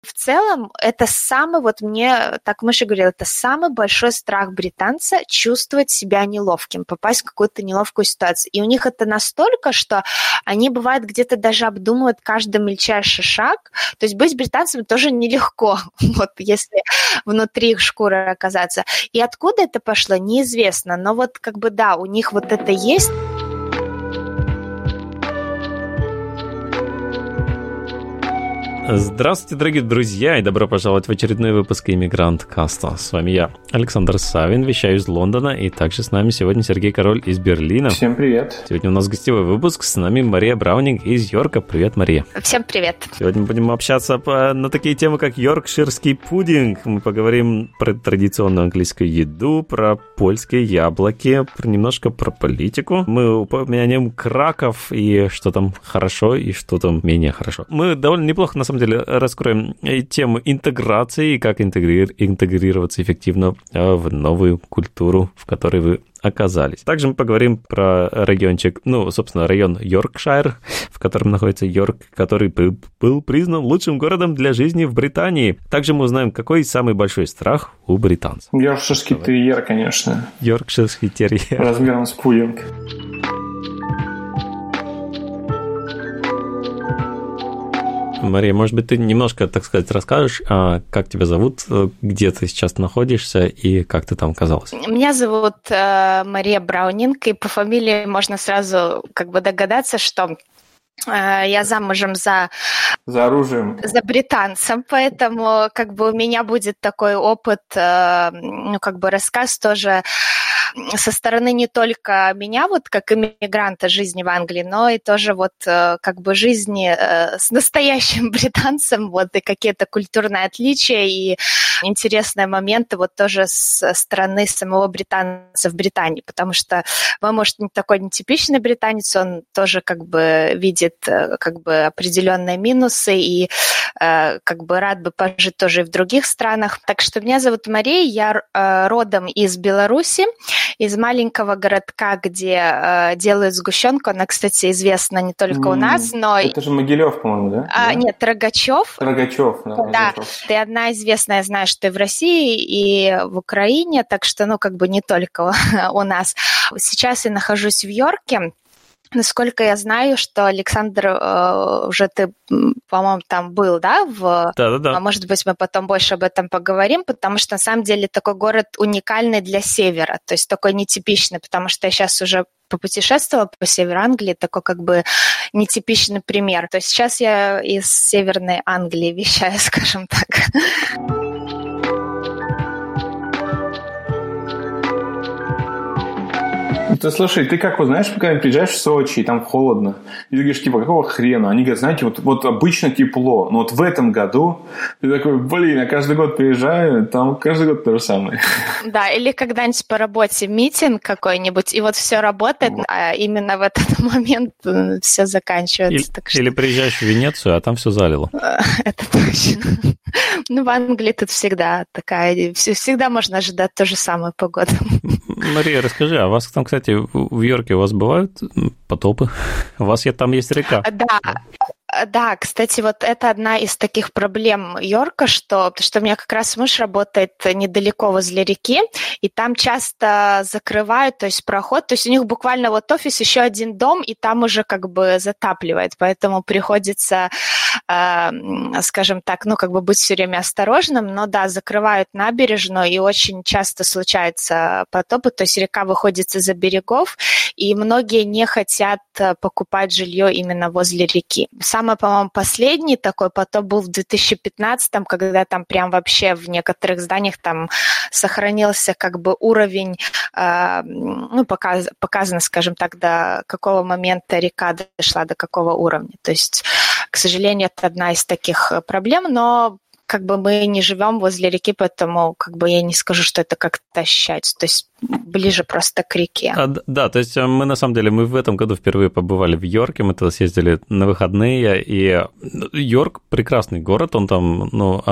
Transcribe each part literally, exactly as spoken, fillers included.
В целом, это самый, вот мне, так Маша говорила, это самый большой страх британца — чувствовать себя неловким, попасть в какую-то неловкую ситуацию. И у них это настолько, что они, бывает, где-то даже обдумывают каждый мельчайший шаг. То есть быть британцем тоже нелегко, вот если внутри их шкуры оказаться. И откуда это пошло, неизвестно. Но вот как бы да, у них вот это есть. Здравствуйте, дорогие друзья, и добро пожаловать в очередной выпуск «Иммигрант Каста». С вами я, Александр Савин, вещаю из Лондона, и также с нами сегодня Сергей Король из Берлина. Всем привет. Сегодня у нас гостевой выпуск, с нами Мария Браунинг из Йорка. Привет, Мария. Всем привет. Сегодня будем общаться по, на такие темы, как йоркширский пудинг. Мы поговорим про традиционную английскую еду, про польские яблоки, про, немножко про политику. Мы упомянем Краков и что там хорошо и что там менее хорошо. Мы довольно неплохо, на самом деле, раскроем тему интеграции и как интегри- интегрироваться эффективно в новую культуру, в которой вы оказались. Также мы поговорим про региончик, ну, собственно, район Йоркшир, в котором находится Йорк, который был признан лучшим городом для жизни в Британии. Также мы узнаем, какой самый большой страх у британцев. Йоркширский терьер, конечно. Йоркширский терьер. Размером с пудинг. Мария, может быть, ты немножко, так сказать, расскажешь, как тебя зовут, где ты сейчас находишься и как ты там оказалась? Меня зовут э, Мария Браунинг, и по фамилии можно сразу как бы догадаться, что э, я замужем за... За оружием. За британцем, поэтому как бы у меня будет такой опыт, э, ну, как бы рассказ тоже со стороны не только меня, вот как иммигранта жизни в Англии, но и тоже вот как бы жизни с настоящим британцем, вот и какие-то культурные отличия и интересные моменты вот тоже со стороны самого британца в Британии, потому что он, может, не такой нетипичный британец, он тоже как бы видит как бы определенные минусы и как бы рад бы пожить тоже и в других странах. Так что меня зовут Мария, я родом из Беларуси, из маленького городка, где э, делают сгущенку. Она, кстати, известна не только mm, у нас, но... Это же Могилев, по-моему, да? А, да? Нет, Рогачев. Рогачев, да. Да, Рогачев. ты одна известная, знаю, что и в России, и в Украине, так что, ну, как бы не только у нас. Сейчас я нахожусь в Йорке. Насколько я знаю, что, Александр, э, уже ты, по-моему, там был, да? В... Да-да-да. А может быть, мы потом больше об этом поговорим, потому что, на самом деле, такой город уникальный для севера, то есть такой нетипичный, потому что я сейчас уже попутешествовала по северу Англии, такой как бы нетипичный пример. То есть сейчас я из Северной Англии вещаю, скажем так. Ты слушай, ты как вот знаешь, когда приезжаешь в Сочи, и там холодно, и ты говоришь, типа, какого хрена? Они говорят, знаете, вот, вот обычно тепло, но вот в этом году ты такой, блин, я каждый год приезжаю, там каждый год то же самое. Да, или когда-нибудь по работе митинг какой-нибудь, и вот все работает, вот. А именно в этот момент все заканчивается. Или, так что... или приезжаешь в Венецию, а там все залило. Это точно. Ну, в Англии тут всегда такая, всегда можно ожидать ту же самую погоду. Мария, расскажи, а у вас там, кстати, в Йорке у вас бывают потопы? У вас там есть река? Да. Да, кстати, вот это одна из таких проблем Йорка, что, что у меня как раз муж работает недалеко возле реки, и там часто закрывают, то есть проход, то есть у них буквально вот офис, еще один дом, и там уже как бы затапливает, поэтому приходится, э, скажем так, ну как бы быть все время осторожным, но да, закрывают набережную, и очень часто случаются потопы, то есть река выходит из-за берегов, и многие не хотят покупать жилье именно возле реки. Самый, по-моему, последний такой потоп был в две тысячи пятнадцатом, когда там прям вообще в некоторых зданиях там сохранился как бы уровень, э, ну, показ, показано, скажем так, до какого момента река дошла, до какого уровня. То есть, к сожалению, это одна из таких проблем, но как бы мы не живем возле реки, поэтому как бы я не скажу, что это как-то ощущается. То есть ближе просто к реке. А, да, то есть мы на самом деле, мы в этом году впервые побывали в Йорке, мы туда съездили на выходные, и Йорк прекрасный город, он там, ну,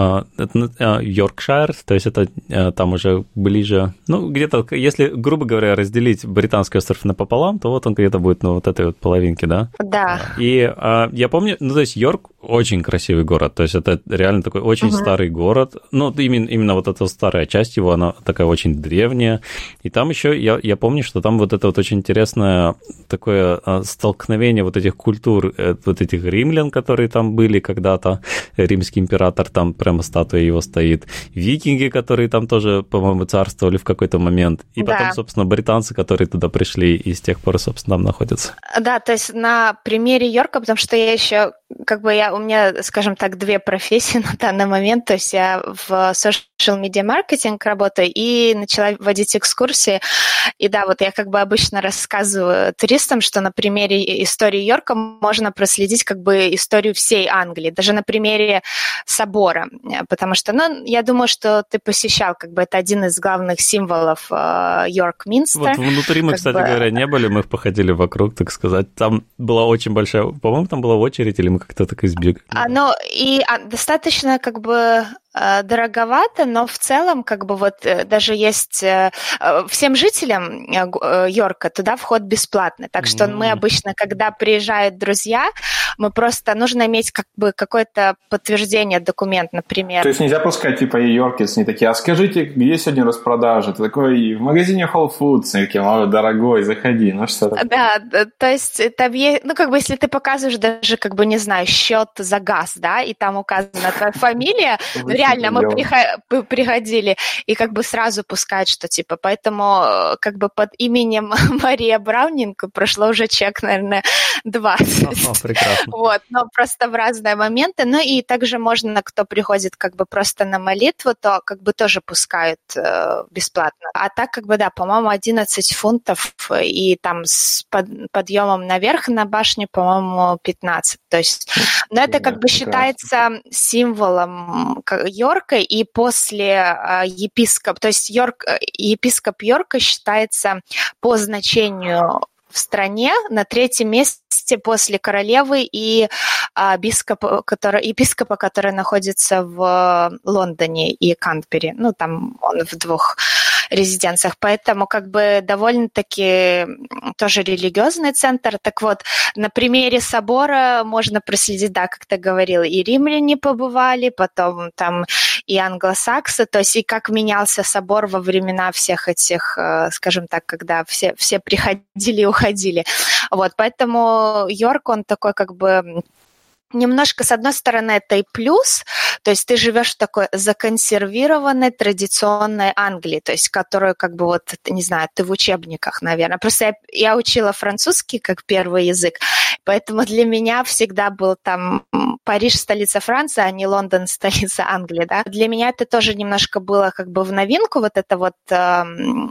Йоркшир, то есть это там уже ближе, ну, где-то, если, грубо говоря, разделить британский остров напополам, то вот он где-то будет на вот этой вот половинке, да? Да. И а, я помню, ну, то есть Йорк очень красивый город, то есть это реально такой очень uh-huh. старый город, ну, именно, именно вот эта старая часть его, она такая очень древняя, и там еще, я, я помню, что там вот это вот очень интересное такое столкновение вот этих культур, вот этих римлян, которые там были когда-то, римский император, там прямо статуя его стоит, викинги, которые там тоже, по-моему, царствовали в какой-то момент, и потом, да. собственно, британцы, которые туда пришли и с тех пор, собственно, там находятся. Да, то есть на примере Йорка, потому что я еще, как бы я, у меня, скажем так, две профессии на данный момент, то есть я в social media маркетинг работаю и начала водить экскурсии. И да, вот я как бы обычно рассказываю туристам, что на примере истории Йорка можно проследить как бы историю всей Англии, даже на примере собора, потому что, ну, я думаю, что ты посещал, как бы это один из главных символов э, Йорк-Минстер. Вот внутри мы, кстати бы... говоря, не были, мы походили вокруг, так сказать, там была очень большая, по-моему, там была очередь, или мы как-то так избегали. А, ну, и а, достаточно как бы дороговато, но в целом, как бы вот даже есть всем жителям Йорка туда вход бесплатный, так что mm. мы обычно, когда приезжают друзья, мы просто нужно иметь как бы какое-то подтверждение, документ, например. То есть нельзя пускать типа йоркерс, не такие, а скажите, где сегодня распродажа? Ты такой, в магазине Whole Foods, и такие, о, дорогой, заходи, ну что такое? Да, то есть там есть, ну как бы если ты показываешь даже, как бы, не знаю, счет за газ, да, и там указана твоя фамилия, реально, мы приходили и как бы сразу пускают, что типа, поэтому как бы под именем Мария Браунинг прошло уже чек, наверное, двадцать. О, прекрасно. Вот, но просто в разные моменты. Ну и также можно, кто приходит как бы просто на молитву, то как бы тоже пускают э, бесплатно. А так как бы, да, по-моему, одиннадцать фунтов и там с под, подъемом наверх на башню, по-моему, пятнадцать. То есть, но это как бы считается символом Йорка, и после э, епископ, то есть Йорк, епископ Йорка считается по значению в стране на третьем месте после королевы и а, бископа, который, епископа, который находится в Лондоне и Кантербери. Ну, там он в двух резиденциях. Поэтому как бы довольно-таки тоже религиозный центр. Так вот, на примере собора можно проследить, да, как ты говорил, и римляне побывали, потом там и англосаксы, то есть и как менялся собор во времена всех этих, скажем так, когда все, все приходили и уходили. Вот, поэтому Йорк, он такой как бы... Немножко, с одной стороны, это и плюс, то есть ты живешь в такой законсервированной, традиционной Англии, то есть которую, как бы вот, не знаю, ты в учебниках, наверное. Просто я, я учила французский как первый язык, поэтому для меня всегда был там Париж, столица Франции, а не Лондон, столица Англии, да. Для меня это тоже немножко было как бы в новинку, вот эта вот э,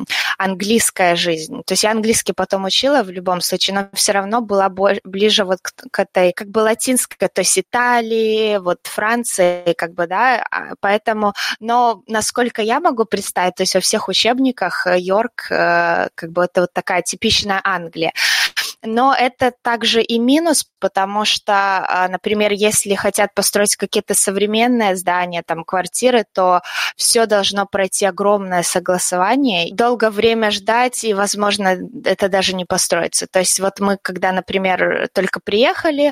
английская жизнь. То есть я английский потом учила в любом случае, но все равно была ближе вот к, к этой, как бы латинской, то есть Италии, вот Франции, как бы, да, поэтому, но насколько я могу представить, то есть во всех учебниках Йорк, как бы это вот такая типичная Англия. Но это также и минус, потому что, например, если хотят построить какие-то современные здания, там, квартиры, то все должно пройти огромное согласование, долгое время ждать, и, возможно, это даже не построится. То есть вот мы, когда, например, только приехали,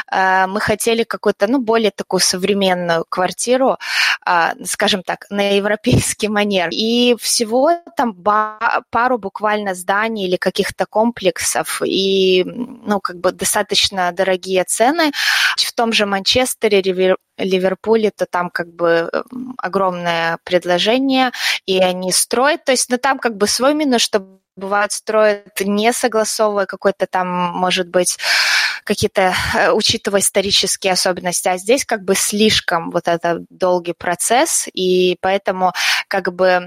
мы хотели какую-то, ну, более такую современную квартиру, скажем так, на европейский манер. И всего там пару буквально зданий или каких-то комплексов, и И, ну, как бы достаточно дорогие цены. В том же Манчестере, Ливерпуле, то там как бы огромное предложение, и они строят. То есть, ну, там как бы свой минус, что бывает строят не согласовывая какой-то там, может быть, какие-то, учитывая исторические особенности, а здесь как бы слишком вот этот долгий процесс, и поэтому как бы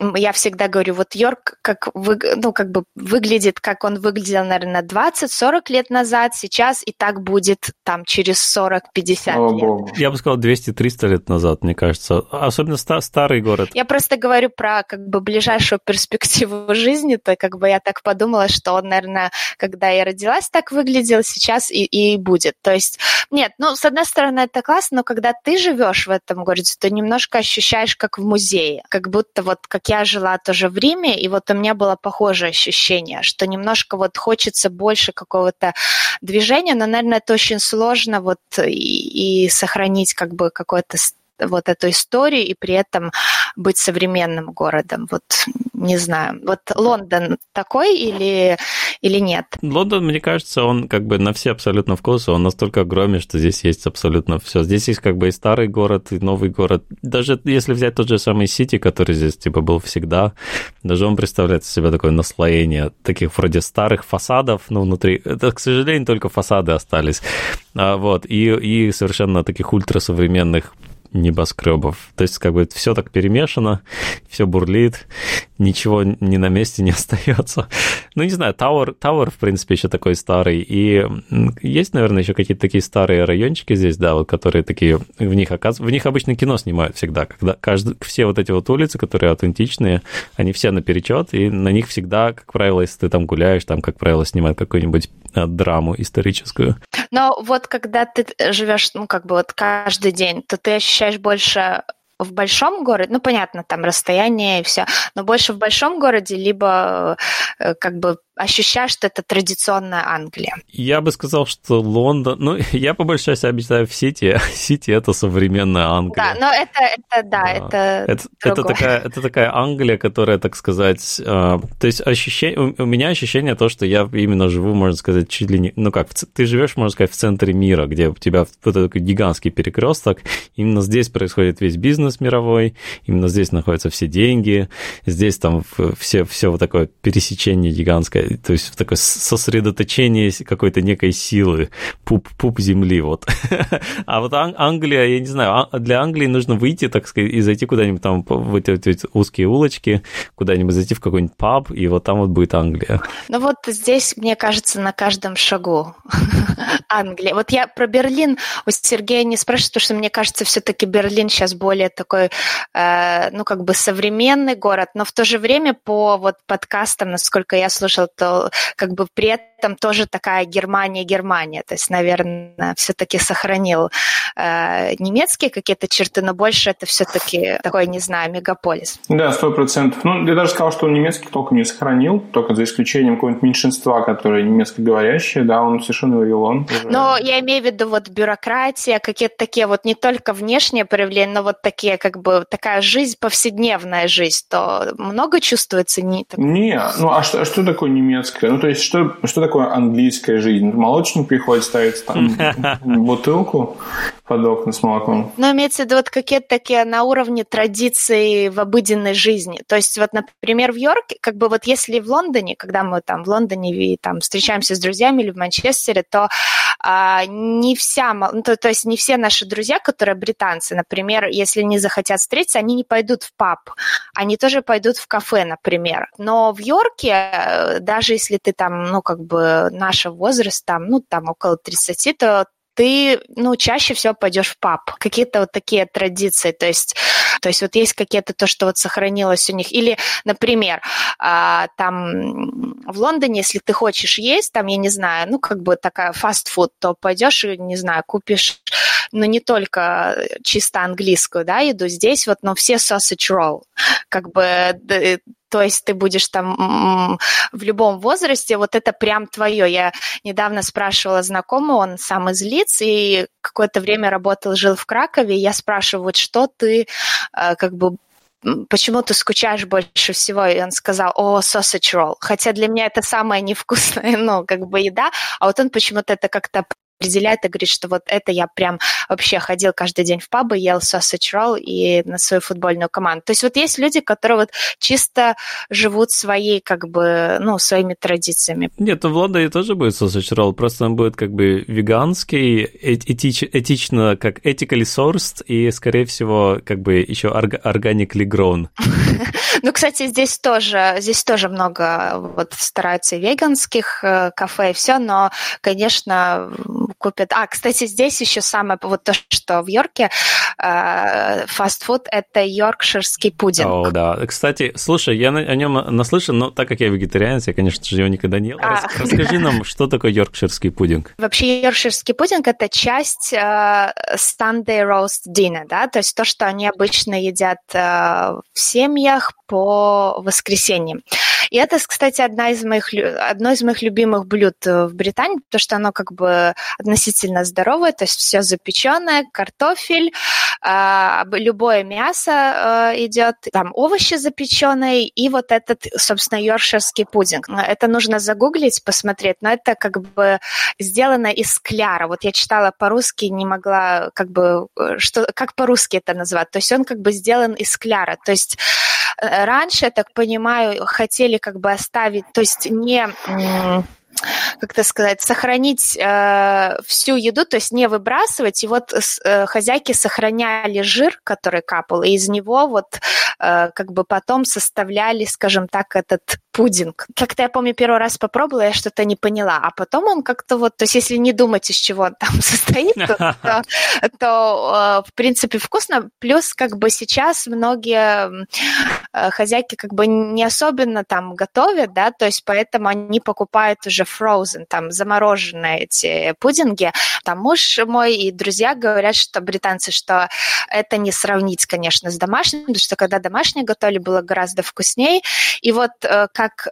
я всегда говорю, вот Йорк как, вы, ну, как бы выглядит, как он выглядел, наверное, двадцать-сорок лет назад, сейчас и так будет там через сорок-пятьдесят О, лет. Богу. Я бы сказал, двести-триста лет назад, мне кажется. Особенно ста- старый город. Я просто говорю про как бы ближайшую перспективу жизни, то как бы я так подумала, что он, наверное, когда я родилась, так выглядел, сейчас и, и будет. То есть, нет, ну, с одной стороны, это классно, но когда ты живешь в этом городе, то немножко ощущаешь, как в музее. Как будто вот, как я жила тоже в Риме, и вот у меня было похожее ощущение, что немножко вот хочется больше какого-то движения, но, наверное, это очень сложно вот и, и сохранить как бы какое-то вот эту историю и при этом быть современным городом. Вот не знаю. Вот Лондон такой или, или нет? Лондон, мне кажется, он как бы на все абсолютно вкусы, он настолько огромен, что здесь есть абсолютно все. Здесь есть как бы и старый город, и новый город. Даже если взять тот же самый Сити, который здесь типа был всегда, даже он представляет из себя такое наслоение таких вроде старых фасадов, ну, внутри. Это, к сожалению, только фасады остались. А, вот. И, и совершенно таких ультрасовременных небоскребов. То есть, как бы все так перемешано, все бурлит, ничего не на месте не остается. Ну, не знаю, Тауэр, Тауэр, в принципе, еще такой старый. И есть, наверное, еще какие-то такие старые райончики здесь, да, вот, которые такие, в них оказываются, в них обычно кино снимают всегда, когда каждый, все вот эти вот улицы, которые аутентичные, они все наперечет, и на них всегда, как правило, если ты там гуляешь, там, как правило, снимают какую-нибудь а, драму историческую. Но вот когда ты живешь, ну, как бы вот каждый день, то ты ощущаешь больше в большом городе, ну, понятно, там расстояние и все, но больше в большом городе, либо как бы ощущаешь, что это традиционная Англия? Я бы сказал, что Лондон... Ну, я по большей части обитаю в Сити. Сити — это современная Англия. Да, но это, это да, да. это это, это, такая, это такая Англия, которая, так сказать... Э, то есть ощущение, у, у меня ощущение то, что я именно живу, можно сказать, чуть ли не... Ну как, в, ты живешь, можно сказать, в центре мира, где у тебя вот такой гигантский перекресток. Именно здесь происходит весь бизнес мировой, именно здесь находятся все деньги, здесь там все, все вот такое пересечение гигантское, то есть такое сосредоточение какой-то некой силы, пуп, пуп земли, вот. А вот Ан- Англия, я не знаю, для Англии нужно выйти, так сказать, и зайти куда-нибудь там в эти, эти узкие улочки, куда-нибудь зайти в какой-нибудь паб, и вот там вот будет Англия. Ну вот здесь, мне кажется, на каждом шагу Англия. Вот я про Берлин у Сергея не спрашиваю, потому что мне кажется, все-таки Берлин сейчас более такой, э, ну, как бы современный город, но в то же время по вот подкастам, насколько я слушала, то как бы при этом тоже такая Германия-Германия. То есть, наверное, все-таки сохранил э, немецкие какие-то черты, но больше это все-таки такой, не знаю, мегаполис. Да, сто процентов. Ну, я даже сказал, что он немецкий толком не сохранил, только за исключением какого-нибудь меньшинства, которое немецкоговорящее, да, он совершенно Вавилон. Но я имею в виду вот бюрократия, какие-то такие вот не только внешние проявления, но вот такие как бы такая жизнь, повседневная жизнь, то много чувствуется? Не, не ну а что, а что такое немецкое? Ну, то есть, что, что такое английская жизнь? Молочник приходит, ставит там бутылку под окна с молоком. Ну, имеется в виду вот какие-то такие на уровне традиций в обыденной жизни. То есть, вот, например, в Йорке, как бы вот если в Лондоне, когда мы там в Лондоне и, там встречаемся с друзьями или в Манчестере, то а, не вся, ну, то, то есть не все наши друзья, которые британцы, например, если не захотят встретиться, они не пойдут в паб, они тоже пойдут в кафе, например. Но в Йорке, даже если ты там, ну, как бы нашего возраста, там, ну, там около тридцати, то ты, ну, чаще всего пойдешь в паб. Какие-то вот такие традиции, то есть, то есть вот есть какие-то то, что вот сохранилось у них. Или, например, там в Лондоне, если ты хочешь есть, там, я не знаю, ну, как бы такая фастфуд, то пойдешь и, не знаю, купишь, ну, не только чисто английскую, да, еду здесь, вот, но все sausage roll, как бы... То есть ты будешь там в любом возрасте, вот это прям твое. Я недавно спрашивала знакомого, он сам из Лидс, и какое-то время работал, жил в Кракове, и я спрашиваю, вот что ты как бы... Почему ты скучаешь больше всего? И он сказал, о, sausage roll. Хотя для меня это самая невкусная, ну, как бы еда, а вот он почему-то это как-то определяет и говорит, что вот это я прям вообще ходил каждый день в пабы, ел sausage roll и на свою футбольную команду. То есть вот есть люди, которые вот чисто живут своей, как бы, ну, своими традициями. Нет, ну в Лондоне тоже будет sausage roll, просто он будет как бы веганский, этич, этично, как ethically sourced и, скорее всего, как бы еще organically grown. Ну, кстати, здесь тоже, здесь тоже много вот стараются веганских кафе и все, но, конечно, купят... А, кстати, здесь еще самое, вот то, что в Йорке фастфуд – это йоркширский пудинг. О, да. Кстати, слушай, я о нем наслышан, но так как я вегетарианец, я, конечно же, его никогда не ел. А. Расскажи нам, что такое йоркширский пудинг? Вообще, йоркширский пудинг – это часть uh, Sunday roast dinner, да, то есть то, что они обычно едят uh, в семьях по воскресеньям. И это, кстати, одна из моих, одно из моих любимых блюд в Британии, потому что оно как бы относительно здоровое, то есть все запеченное, картофель, э, любое мясо э, идет, там овощи запеченные и вот этот, собственно, йоркширский пудинг. Это нужно загуглить, посмотреть, но это как бы сделано из кляра. Вот я читала по-русски, не могла как бы, что, как по-русски это назвать. То есть он как бы сделан из кляра. То есть раньше, я так понимаю, хотели как бы оставить, то есть не, как это сказать, сохранить э, всю еду, то есть не выбрасывать, и вот э, хозяйки сохраняли жир, который капал, и из него вот э, как бы потом составляли, скажем так, этот пудинг. Как-то я помню, первый раз попробовала, я что-то не поняла, а потом он как-то вот, то есть если не думать, из чего он там состоит, то, то, то в принципе вкусно, плюс как бы сейчас многие хозяйки как бы не особенно там готовят, да, то есть поэтому они покупают уже frozen, там замороженные эти пудинги. Там муж мой и друзья говорят, что британцы, что это не сравнить, конечно, с домашним, потому что когда домашнее готовили, было гораздо вкуснее. И вот как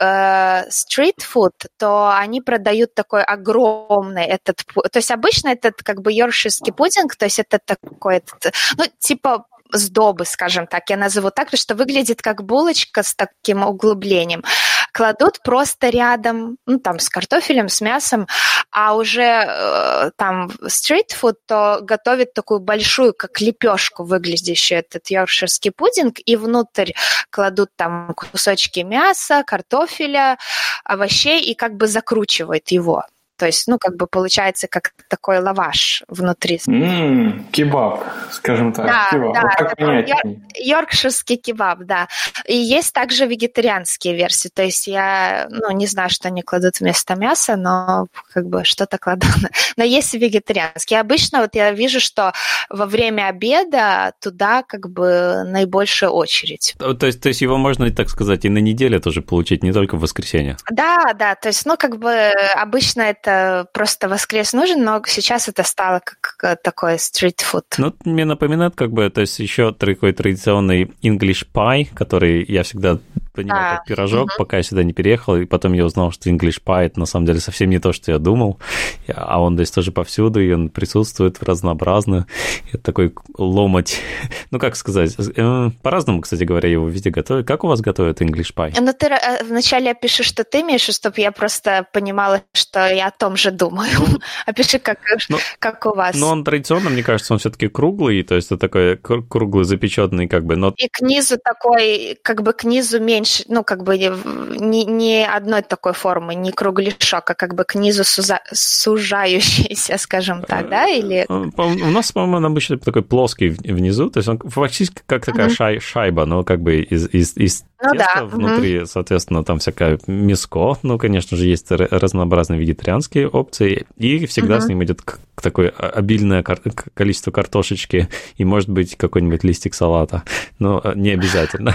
стрит-фуд, э, то они продают такой огромный этот... То есть обычно этот как бы йоркширский пудинг, то есть это такой, этот, ну, типа сдобы, скажем так, я назову так, потому что выглядит как булочка с таким углублением. Кладут просто рядом, ну, там, с картофелем, с мясом, а уже э, там стрит-фуд, то готовят такую большую, как лепешку выглядящую, этот йоркширский пудинг, и внутрь кладут там кусочки мяса, картофеля, овощей, и как бы закручивают его. То есть, ну, как бы получается как такой лаваш внутри. Ммм, кебаб, скажем так. Да, кебаб. да, вот так йор- йоркширский кебаб, да. И есть также вегетарианские версии. То есть я, ну, не знаю, что они кладут вместо мяса, но как бы что-то кладут. Но есть и вегетарианские. Обычно вот я вижу, что во время обеда туда как бы наибольшая очередь. То есть, то есть его можно, так сказать, и на неделе тоже получить, не только в воскресенье? Да, да. То есть, ну, как бы обычно это просто воскрес нужен, но сейчас это стало как такой стрит-фуд. Ну, мне напоминает, как бы, то есть еще такой традиционный English pie, который я всегда понимал а, как пирожок, угу. пока я сюда не переехал, и потом я узнал, что English pie это на самом деле совсем не то, что я думал, а он здесь тоже повсюду, и он присутствует разнообразно. Это такой ломоть, ну, как сказать, по-разному, кстати говоря, его везде готовят. Как у вас готовят English pie? Ну, ты вначале опиши, что ты имеешь, чтобы я просто понимала, что я о том же думаю. Опиши, как, ну, как у вас. Ну, он традиционно, мне кажется, он все-таки круглый, то есть это такой круглый, запеченный, как бы, но... И к низу такой, как бы к низу меньше, ну, как бы не, не одной такой формы, не кругляшок, а как бы к низу суза, сужающийся, скажем так, да? Или... У нас, по-моему, он обычно такой плоский внизу, то есть он фактически как такая uh-huh. шай, шайба, но как бы из, из, из ну, теста да. внутри, uh-huh. соответственно, там всякое мяско, ну, конечно же, есть разнообразные вегетарианские опции, и всегда uh-huh. с ним идет такое обильное количество картошечки и, может быть, какой-нибудь листик салата, но не обязательно.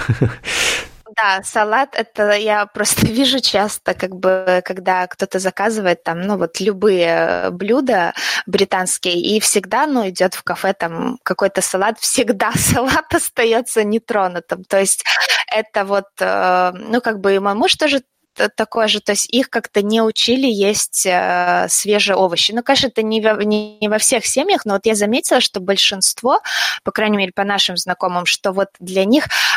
Да, салат, это я просто вижу часто, как бы, когда кто-то заказывает там, ну, вот любые блюда британские, и всегда, ну, идет в кафе там какой-то салат, всегда салат остается нетронутым. То есть это вот, ну, как бы и мой муж тоже такое же, то есть их как-то не учили есть э, свежие овощи. Ну, конечно, это не во, не, не во всех семьях, но вот я заметила, что большинство, по крайней мере, по нашим знакомым, что вот для них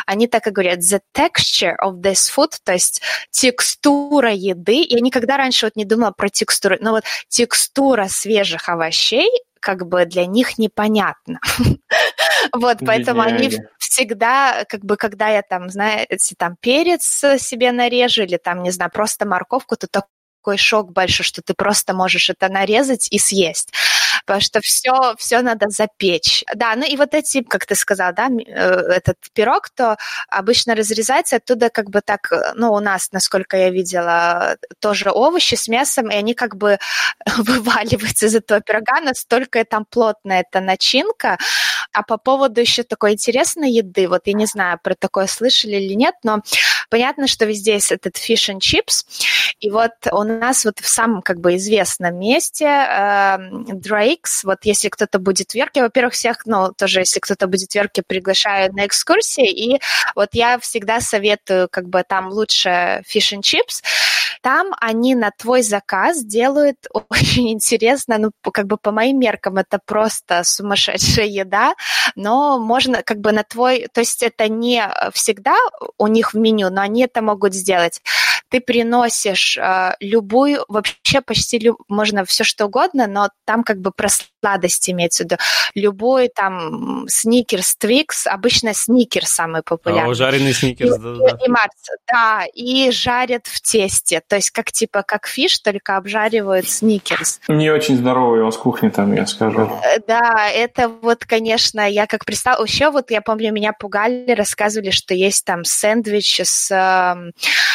они так и говорят, the texture of this food, то есть текстура еды. Я никогда раньше вот не думала про текстуру, но вот текстура свежих овощей как бы для них непонятно. Вот, поэтому они всегда, как бы, когда я там, знаете, там перец себе нарежу или там, не знаю, просто морковку, то такой шок большой, что ты просто можешь это нарезать и съесть. Потому что все, все надо запечь. Да, ну и вот эти, как ты сказал, да, этот пирог, то обычно разрезается оттуда как бы так, ну, у нас, насколько я видела, тоже овощи с мясом, и они как бы вываливаются из этого пирога, настолько там плотная эта начинка. А по поводу еще такой интересной еды, вот я не знаю, про такое слышали или нет, но понятно, что везде есть этот fish and chips, и вот у нас вот в самом как бы известном месте э, Drake's, вот если кто-то будет в Йорке, во-первых, всех, ну, тоже если кто-то будет в Йорке, приглашаю на экскурсии, и вот я всегда советую, как бы там лучше fish and chips, там они на твой заказ делают очень интересно, ну, как бы по моим меркам это просто сумасшедшая еда, но можно как бы на твой, то есть это не всегда у них в меню, но они это могут сделать. Ты приносишь э, любую, вообще почти люб, можно все что угодно, но там как бы про сладости имеется в виду. Любой там сникерс, твикс, обычно сникерс самый популярный. А, жареный сникерс, и, да-да. И, и Марс, да, и жарят в тесте, то есть как типа как фиш, только обжаривают сникерс. Не очень здоровый он с кухни там, я скажу. Да, это вот, конечно, я как представила, еще вот я помню, меня пугали, рассказывали, что есть там сэндвич с... Э,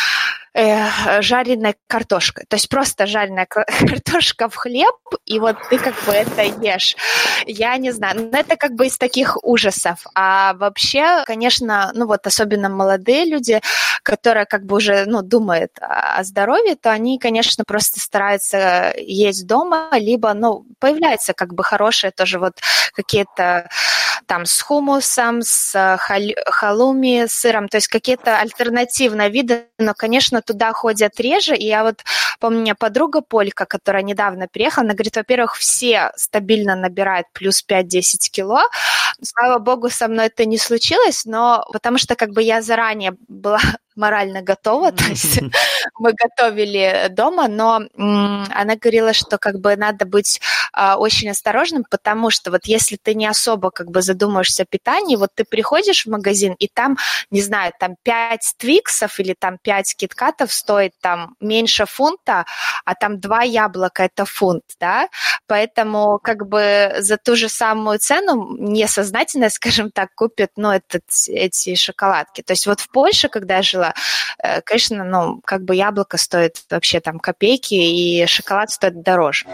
жареной картошкой. То есть просто жареная картошка в хлеб, и вот ты как бы это ешь. Я не знаю, но это как бы из таких ужасов. А вообще, конечно, ну вот особенно молодые люди, которые как бы уже, ну, думают о здоровье, то они, конечно, просто стараются есть дома, либо, ну, появляются как бы хорошие тоже вот какие-то там с хумусом, с халуми, с сыром, то есть какие-то альтернативные виды, но, конечно, туда ходят реже, и я вот помню, у меня подруга Полька, которая недавно приехала, она говорит, во-первых, все стабильно набирают плюс пять-десять кило, слава богу, со мной это не случилось, но потому что как бы я заранее была морально готова, то есть мы готовили дома, но м, она говорила, что как бы надо быть а, очень осторожным, потому что вот если ты не особо как бы задумаешься о питании, вот ты приходишь в магазин, и там, не знаю, там пять твиксов или там пять киткатов стоит там меньше фунта, а там два яблока – это фунт, да, поэтому как бы за ту же самую цену несознательно, скажем так, купят, ну, этот, эти шоколадки. То есть вот в Польше, когда я жила, конечно, ну, как бы яблоко стоит вообще там копейки, и шоколад стоит дороже.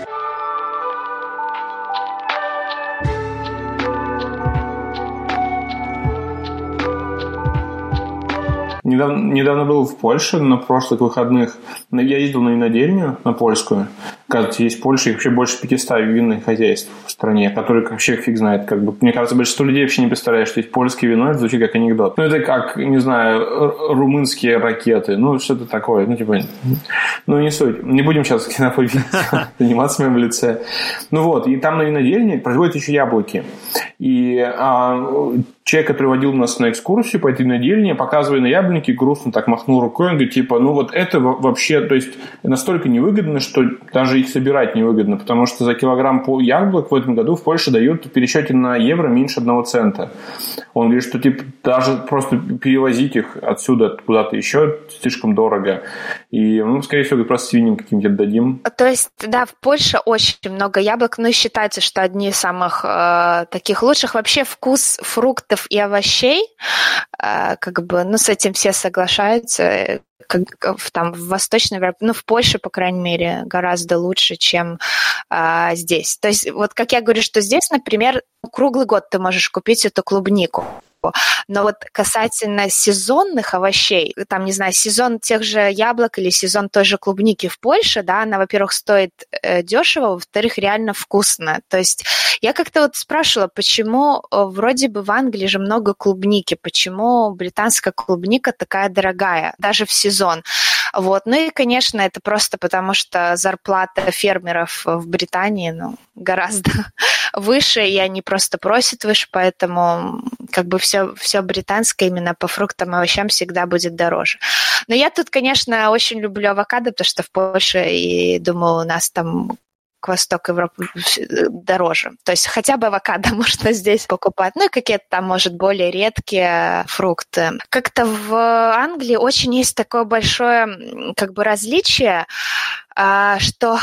Недавно, недавно был в Польше на прошлых выходных. Я ездил на винодельню, на польскую. Кажется, есть в Польше, их вообще больше пятьсот винных хозяйств в стране, которые вообще фиг знает. Как бы. Мне кажется, большинство людей вообще не представляет, что есть польское вино, это звучит как анекдот. Ну, это как, не знаю, румынские ракеты. Ну, что-то такое. Ну, типа, ну, не суть. Не будем сейчас ксенофобией заниматься в моем лице. Ну, вот. И там на винодельне производят еще яблоки. И а, человек, который водил нас на экскурсию по этой винодельне, показывая на яблоки, грустно так махнул рукой, он говорит, типа, ну, вот это вообще, то есть, настолько невыгодно, что даже их собирать невыгодно, потому что за килограмм яблок в этом году в Польше дают в пересчете на евро меньше одного цента. Он говорит, что типа даже просто перевозить их отсюда куда-то еще слишком дорого. И, ну, скорее всего, просто свиньям каким-то дадим. То есть, да, в Польше очень много яблок, но считается, что одни из самых э, таких лучших. Вообще вкус фруктов и овощей, э, как бы, ну, с этим все соглашаются, как там в Восточной Европе, ну, в Польше, по крайней мере, гораздо лучше, чем а, здесь. То есть, вот как я говорю, что здесь, например, круглый год ты можешь купить эту клубнику. Но вот касательно сезонных овощей, там, не знаю, сезон тех же яблок или сезон той же клубники в Польше, да, она, во-первых, стоит э, дешево, во-вторых, реально вкусно. То есть я как-то вот спрашивала, почему вроде бы в Англии же много клубники, почему британская клубника такая дорогая, даже в сезон. Вот. Ну и, конечно, это просто потому, что зарплата фермеров в Британии, ну, гораздо выше, и они просто просят выше, поэтому как бы все, все британское именно по фруктам и овощам всегда будет дороже. Но я тут, конечно, очень люблю авокадо, потому что в Польше, и думаю, у нас там к востоку Европы дороже. То есть хотя бы авокадо можно здесь покупать. Ну и какие-то там, может, более редкие фрукты. Как-то в Англии очень есть такое большое как бы различие, что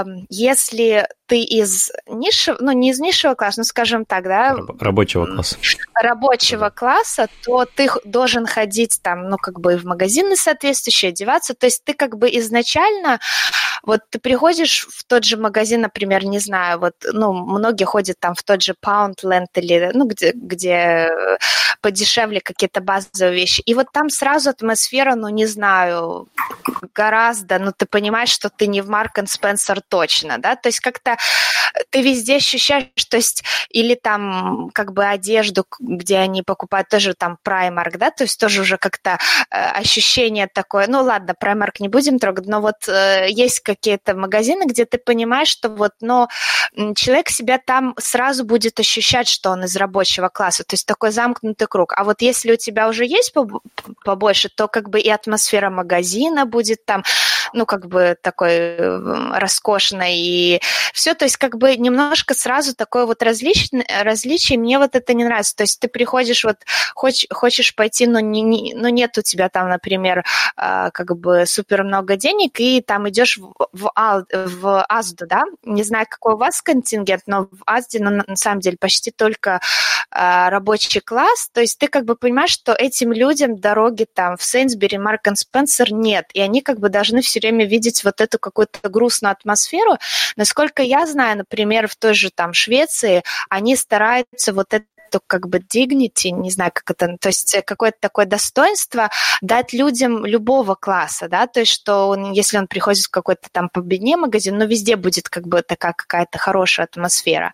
если ты из низшего, ну не из низшего класса, ну скажем так, да, рабочего класса, рабочего да. класса, то ты должен ходить там, ну как бы в магазины соответствующие, одеваться, то есть ты как бы изначально, вот ты приходишь в тот же магазин, например, не знаю, вот, ну многие ходят там в тот же Poundland или, ну где, где подешевле какие-то базовые вещи, и вот там сразу атмосфера, ну не знаю, гораздо, ну ты понимаешь, что ты не в Marks and Spencer точно, да, то есть как-то ты везде ощущаешь, то есть или там как бы одежду, где они покупают, тоже там Primark, да, то есть тоже уже как-то э, ощущение такое, ну ладно, Primark не будем трогать, но вот э, есть какие-то магазины, где ты понимаешь, что вот, но человек себя там сразу будет ощущать, что он из рабочего класса, то есть такой замкнутый круг, а вот если у тебя уже есть побольше, то как бы и атмосфера магазина будет там, ну как бы такой роскошной, и все, то есть как бы немножко сразу такое вот различие, различие, мне вот это не нравится, то есть ты приходишь, вот хочешь, хочешь пойти, но, не, не, но нет у тебя там, например, как бы супер много денег, и там идешь в, в, в Азду, да, не знаю, какой у вас контингент, но в Азде, ну, на самом деле, почти только рабочий класс, то есть ты как бы понимаешь, что этим людям дороги там в Сейнсбери, Marks and Spencer нет, и они как бы должны все время видеть вот эту какую-то грустную атмосферу. Насколько я знаю, например, в той же там Швеции, они стараются вот это как бы dignity, не знаю, как это, то есть какое-то такое достоинство дать людям любого класса, да, то есть что он, если он приходит в какой-то там победнее магазин, но везде будет как бы такая какая-то хорошая атмосфера.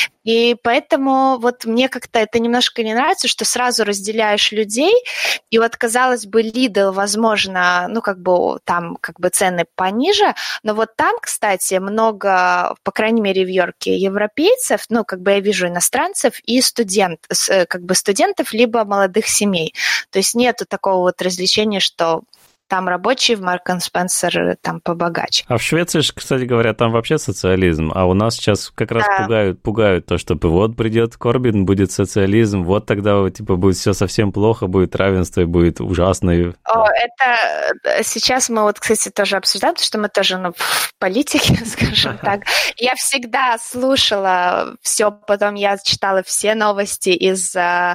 И поэтому вот мне как-то это немножко не нравится, что сразу разделяешь людей, и вот, казалось бы, Lidl, возможно, ну, как бы там как бы цены пониже, но вот там, кстати, много, по крайней мере, в Йорке, европейцев, ну, как бы я вижу иностранцев и студент, как бы студентов, либо молодых семей. То есть нету такого вот развлечения, что там рабочие в Marks and Spencer там побогаче. А в Швеции, кстати говоря, там вообще социализм, а у нас сейчас как раз да. пугают, пугают то, что вот придет Корбин, будет социализм, вот тогда типа будет все совсем плохо, будет равенство и будет ужасно. О, это сейчас мы вот, кстати, тоже обсуждаем, потому что мы тоже ну, в политике, скажем так. Я всегда слушала все, потом я читала все новости из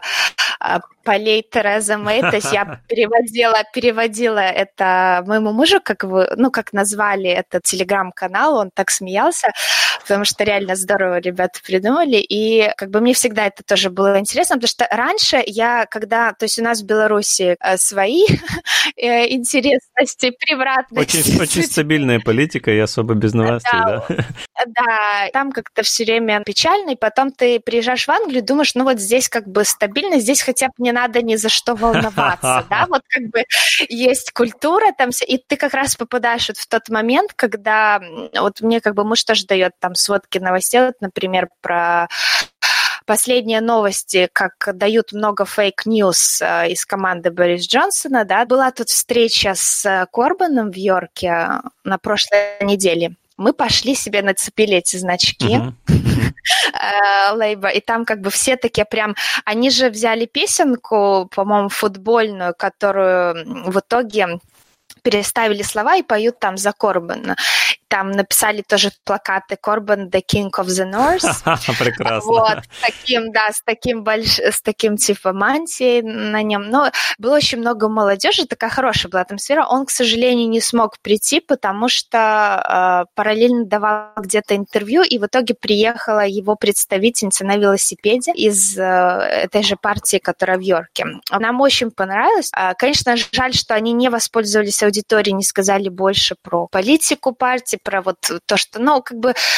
полей Терезы Мэй, то есть я переводила, переводила это моему мужу, как вы, ну, как назвали этот телеграм-канал, он так смеялся, потому что реально здорово ребята придумали, и как бы мне всегда это тоже было интересно, потому что раньше я, когда, то есть у нас в Беларуси свои интересности, превратности. Очень, очень стабильная политика и особо без новостей, да? Да, да, там как-то все время печально, и потом ты приезжаешь в Англию, думаешь, ну вот здесь как бы стабильно, здесь хотя бы не надо ни за что волноваться, да, вот как бы есть культура там, и ты как раз попадаешь вот в тот момент, когда, вот мне как бы муж тоже дает там сводки новостей, вот, например, про последние новости, как дают много фейк-ньюс э, из команды Бориса Джонсона, да, была тут встреча с Корбином в Йорке на прошлой неделе. Мы пошли себе, нацепили эти значки, Лейбор, и там как бы все такие прям... Они же взяли песенку, по-моему, футбольную, которую в итоге переставили слова и поют там за Корбина. Там написали тоже плакаты «Корбин, the king of the north». Прекрасно. Вот, с таким, да, с таким, больш... с таким типа мантией на нем. Но было очень много молодежи, такая хорошая была атмосфера. Он, к сожалению, не смог прийти, потому что э, параллельно давал где-то интервью, и в итоге приехала его представительница на велосипеде из э, этой же партии, которая в Йорке. Нам очень понравилось. Э, конечно, жаль, что они не воспользовались аудиторией, не сказали больше про политику партии, про вот то, что, ну, как бы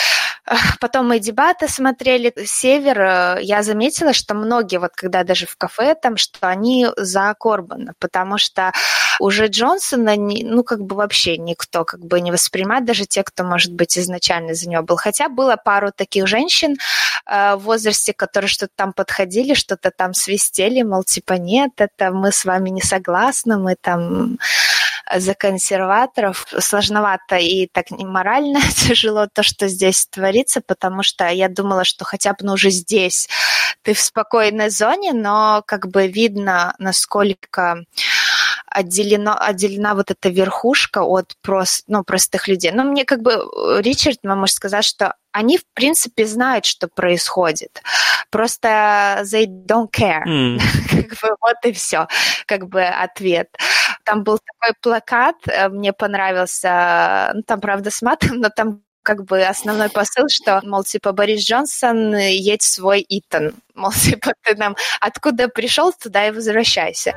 Потом мы дебаты смотрели. Север, я заметила, что многие, вот когда даже в кафе, там, что они за Корбана, потому что уже Джонсона, ну, как бы вообще никто как бы не воспринимает, даже те, кто, может быть, изначально за него был. Хотя было пару таких женщин э, в возрасте, которые что-то там подходили, что-то там свистели, мол, типа, нет, это мы с вами не согласны, мы там за консерваторов. Сложновато и так морально тяжело то, что здесь творится, потому что я думала, что хотя бы ну, уже здесь ты в спокойной зоне, но как бы видно, насколько отделено, отделена вот эта верхушка от прост, ну, простых людей. Но мне как бы Ричард, мы можем сказать, что они, в принципе, знают, что происходит. Просто they don't care. Mm. Как бы вот и все, как бы ответ. Там был такой плакат, мне понравился, ну, там, правда, с матом, но там как бы основной посыл, что, мол, типа, Борис Джонсон, едь в свой Итон. Мол, типа, ты нам откуда пришел, туда и возвращайся.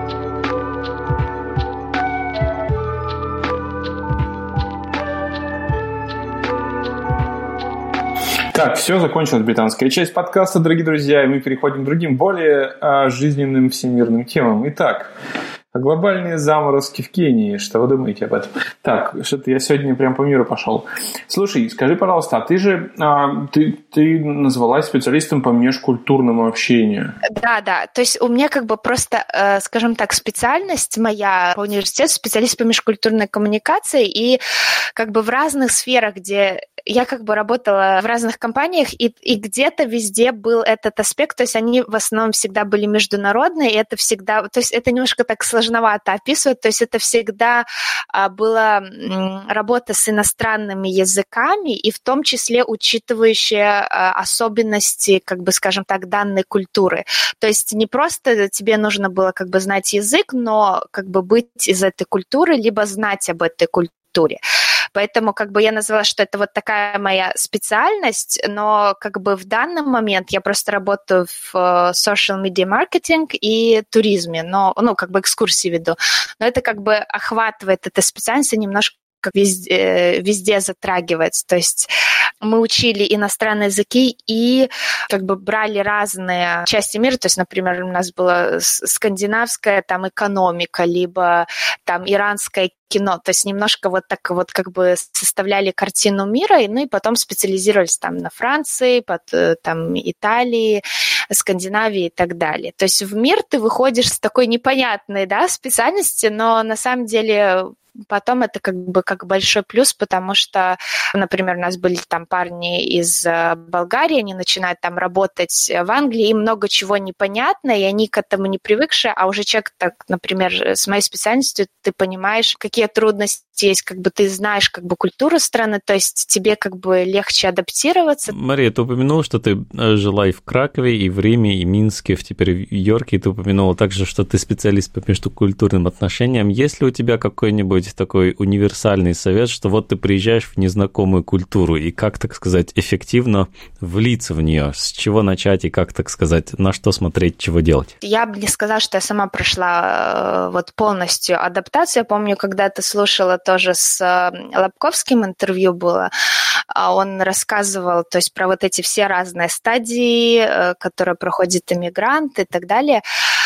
Так, все, закончилась британская часть подкаста, дорогие друзья, и мы переходим к другим, более а, жизненным всемирным темам. Итак, глобальные заморозки в Кении. Что вы думаете об этом? Так, что-то я сегодня прям по миру пошел. Слушай, скажи, пожалуйста, а ты же а, ты, ты назвалась специалистом по межкультурному общению. Да, да. То есть у меня как бы просто, э, скажем так, специальность моя по университету, специалист по межкультурной коммуникации, и как бы в разных сферах, где я как бы работала в разных компаниях, и, и где-то везде был этот аспект, то есть они в основном всегда были международные, и это всегда, то есть это немножко так сложновато описывать, то есть это всегда а, была м, работа с иностранными языками, и в том числе учитывающая а, особенности, как бы, скажем так, данной культуры. То есть не просто тебе нужно было как бы знать язык, но как бы быть из этой культуры, либо знать об этой культуре. Поэтому как бы я назвала, что это вот такая моя специальность, но как бы в данный момент я просто работаю в social media marketing и туризме, но, ну, как бы экскурсии веду. Но это как бы охватывает эта специальность и немножко везде, везде затрагивается. То есть мы учили иностранные языки и как бы брали разные части мира. То есть, например, у нас была скандинавская там экономика, либо там иранское кино. То есть немножко вот так вот как бы составляли картину мира, и, ну и потом специализировались там на Франции, под, там Италии, Скандинавии и так далее. То есть в мир ты выходишь с такой непонятной, да, специальности, но на самом деле потом это как бы как большой плюс, потому что, например, у нас были там парни из Болгарии, они начинают там работать в Англии, им много чего непонятно, и они к этому не привыкшие, а уже человек, так, например, с моей специальностью, ты понимаешь, какие трудности есть, как бы ты знаешь как бы культуру страны, то есть тебе как бы легче адаптироваться. Мария, ты упомянула, что ты жила и в Кракове, и в Риме, и в Минске, теперь в Йорке, и ты упомянула также, что ты специалист по межкультурным отношениям. Есть ли у тебя какой-нибудь такой универсальный совет, что вот ты приезжаешь в незнакомую культуру, и как, так сказать, эффективно влиться в нее? С чего начать и как, так сказать, на что смотреть, чего делать? Я бы не сказала, что я сама прошла вот полностью адаптацию. Я помню, когда-то слушала тоже с Лобковским интервью было, он рассказывал, то есть про вот эти все разные стадии, которые проходит иммигрант и так далее.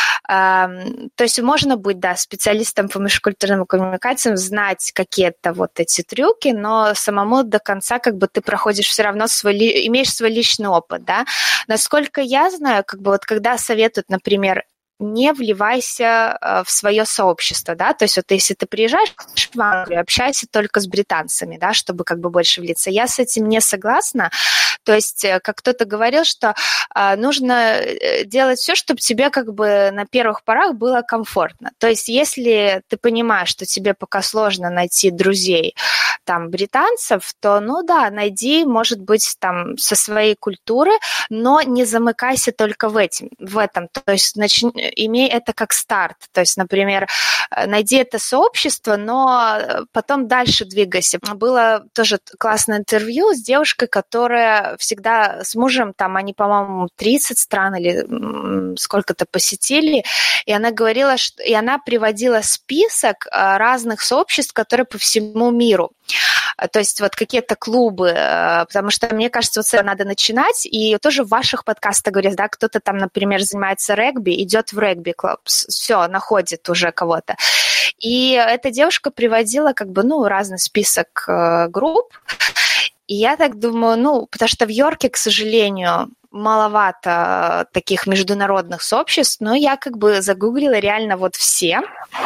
То есть можно быть, да, специалистом по межкультурным коммуникациям, знать какие-то вот эти трюки, но самому до конца как бы ты проходишь все равно свой, имеешь свой личный опыт, да. Насколько я знаю, как бы вот когда советуют, например, не вливайся в свое сообщество, да, то есть вот если ты приезжаешь в Англию, общайся только с британцами, да, чтобы как бы больше влиться. Я с этим не согласна, то есть как кто-то говорил, что э, нужно делать все, чтобы тебе как бы на первых порах было комфортно. То есть если ты понимаешь, что тебе пока сложно найти друзей, там, британцев, то, ну да, найди, может быть, там, со своей культуры, но не замыкайся только в, этим, в этом, то есть начни, имей это как старт, то есть, например, найди это сообщество, но потом дальше двигайся. Было тоже классное интервью с девушкой, которая всегда с мужем, там, они, по-моему, тридцать стран или сколько-то посетили, и она говорила, что, и она приводила список разных сообществ, которые по всему миру. то есть вот какие-то клубы, потому что, мне кажется, вот с этого надо начинать, и тоже в ваших подкастах говорят, да, кто-то там, например, занимается регби, идет в регби-клуб, все, находит уже кого-то. И эта девушка приводила как бы, ну, разный список э, групп, и я так думаю, ну, потому что в Йорке, к сожалению, маловато таких международных сообществ, но я как бы загуглила реально вот все,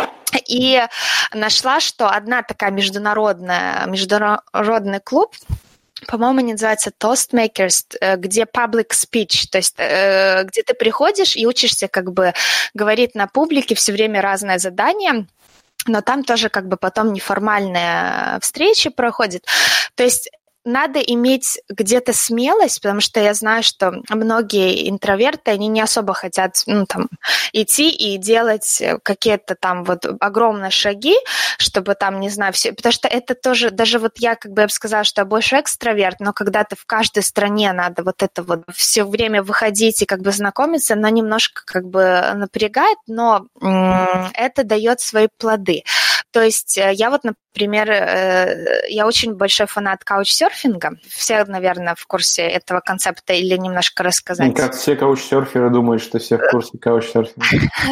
и нашла, что одна такая международная, международный клуб, по-моему, они называются Toastmakers, где public speech, то есть где ты приходишь и учишься как бы говорить на публике, все время разное задание, но там тоже как бы потом неформальные встречи проходят. То есть надо иметь где-то смелость, потому что я знаю, что многие интроверты, они не особо хотят, ну, там, идти и делать какие-то там вот огромные шаги, чтобы там, не знаю, все, потому что это тоже, даже вот я как бы я бы сказала, что я больше экстраверт, но когда ты в каждой стране надо вот это вот все время выходить и как бы знакомиться, оно немножко как бы напрягает, но м- это дает свои плоды. То есть я вот, например, я очень большой фанат каучсерфинга. Все, наверное, в курсе этого концепта или немножко рассказать? Как все каучсерферы думают, что все в курсе каучсерфинга.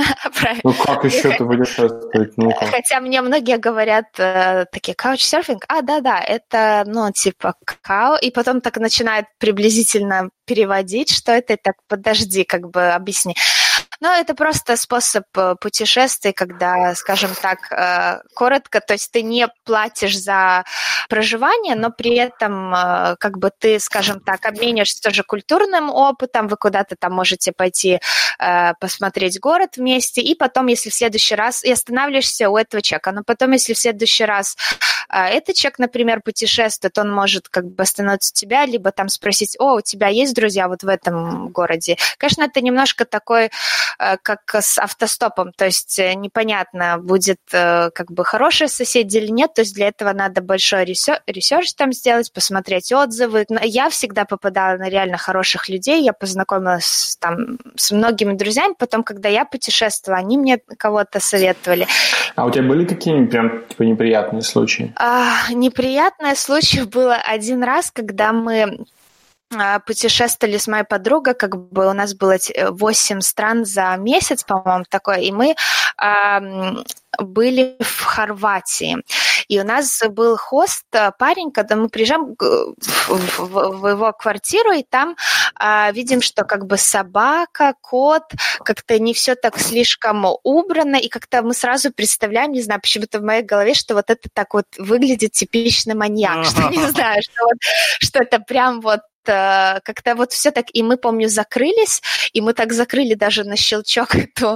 Ну как еще ты будешь рассказывать? Хотя мне многие говорят такие, каучсерфинг, а, да-да, это, ну, типа кау, и потом так начинают приблизительно переводить, что это, и так, подожди, как бы объясни. Ну, это просто способ путешествий, когда, скажем так, коротко, то есть ты не платишь за проживание, но при этом как бы ты, скажем так, обмениваешься тоже культурным опытом, вы куда-то там можете пойти посмотреть город вместе, и потом, если в следующий раз, и останавливаешься у этого человека, но потом, если в следующий раз этот человек, например, путешествует, он может как бы остановиться у тебя, либо там спросить, о, у тебя есть друзья вот в этом городе? Конечно, это немножко такой как с автостопом, то есть непонятно, будет как бы хороший сосед или нет, то есть для этого надо большой ресерч там сделать, посмотреть отзывы. Я всегда попадала на реально хороших людей, я познакомилась там с многими друзьями, потом, когда я путешествовала, они мне кого-то советовали. А у тебя были какие-нибудь прям типа неприятные случаи? А, неприятный случай было один раз, когда мы путешествовали с моей подругой, как бы у нас было восемь стран за месяц, по-моему, такое, и мы э, были в Хорватии. И у нас был хост, парень, когда мы приезжаем в, в, в его квартиру, и там э, видим, что как бы собака, кот, как-то не все так слишком убрано, и как-то мы сразу представляем, не знаю, почему-то в моей голове, что вот это так вот выглядит типичный маньяк, что не знаю, что, вот, что это прям вот как-то вот все так, и мы, помню, закрылись, и мы так закрыли даже на щелчок эту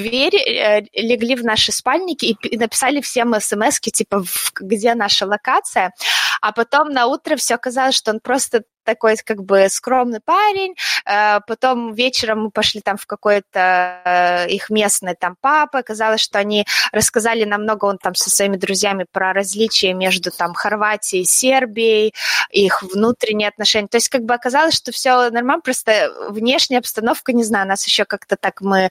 дверь, легли в наши спальники и написали всем смс-ки, типа, где наша локация, а потом на утро все оказалось, что он просто такой как бы скромный парень, потом вечером мы пошли там в какой-то их местный там паб, оказалось, что они рассказали намного, он там со своими друзьями про различия между там Хорватией и Сербией, их внутренние отношения, то есть как бы оказалось, что все нормально, просто внешняя обстановка, не знаю, нас еще как-то так мы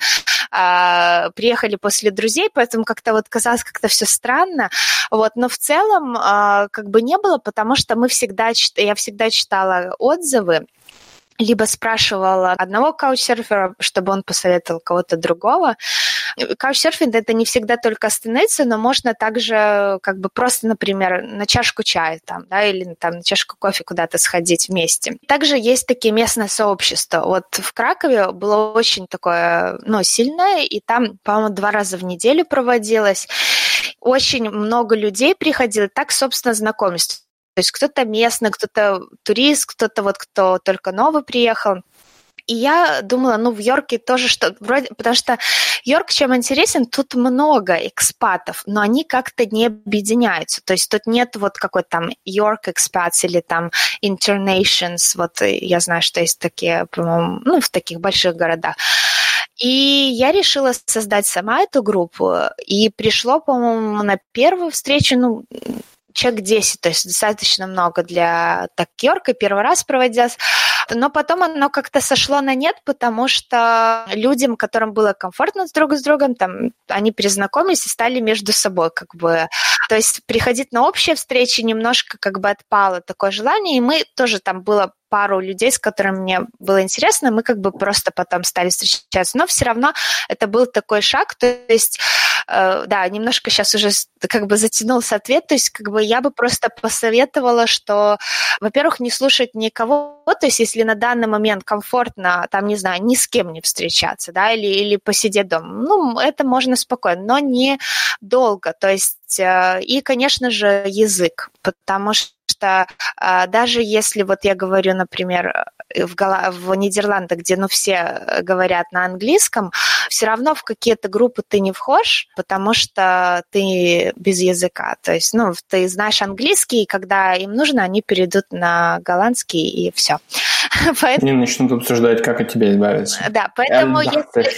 а, приехали после друзей, поэтому как-то вот казалось как-то все странно, вот, но в целом а, как бы не было, потому что мы всегда, я всегда читала отзывы, либо спрашивала одного каучсерфера, чтобы он посоветовал кого-то другого. Каучсерфинг — это не всегда только остановиться, но можно также как бы просто, например, на чашку чая там, да, или там на чашку кофе куда-то сходить вместе. Также есть такие местные сообщества. Вот в Кракове было очень такое, ну, сильное, и там, по-моему, два раза в неделю проводилось. Очень много людей приходило, так, собственно, знакомиться. То есть кто-то местный, кто-то турист, кто-то вот кто только новый приехал. И я думала, ну, в Йорке тоже что... Вроде, потому что Йорк чем интересен, тут много экспатов, но они как-то не объединяются. То есть тут нет вот какой-то там Йорк экспатс или там Internations. Вот я знаю, что есть такие, по-моему, ну, в таких больших городах. И я решила создать сама эту группу. И пришло, по-моему, на первую встречу, ну... человек десять, то есть достаточно много для так Йорка, первый раз проводилось, но потом оно как-то сошло на нет, потому что людям, которым было комфортно друг с другом, там, они перезнакомились и стали между собой как бы То есть приходить на общие встречи немножко как бы отпало такое желание, и мы тоже там было пару людей, с которыми мне было интересно, мы как бы просто потом стали встречаться. Но все равно это был такой шаг, то есть, э, да, немножко сейчас уже как бы затянулся ответ, то есть как бы я бы просто посоветовала, что, во-первых, не слушать никого, то есть если на данный момент комфортно, там, не знаю, ни с кем не встречаться, да, или, или посидеть дома, ну, это можно спокойно, но не долго, то есть, э, и, конечно же, язык, потому что что а, даже если вот я говорю, например, в, Гол... в Нидерландах, где ну все говорят на английском, все равно в какие-то группы ты не вхож, потому что ты без языка. То есть, ну, ты знаешь английский, и когда им нужно, они перейдут на голландский, и все. Поэтому... Они начнут обсуждать, как от тебя избавиться. Да, поэтому если...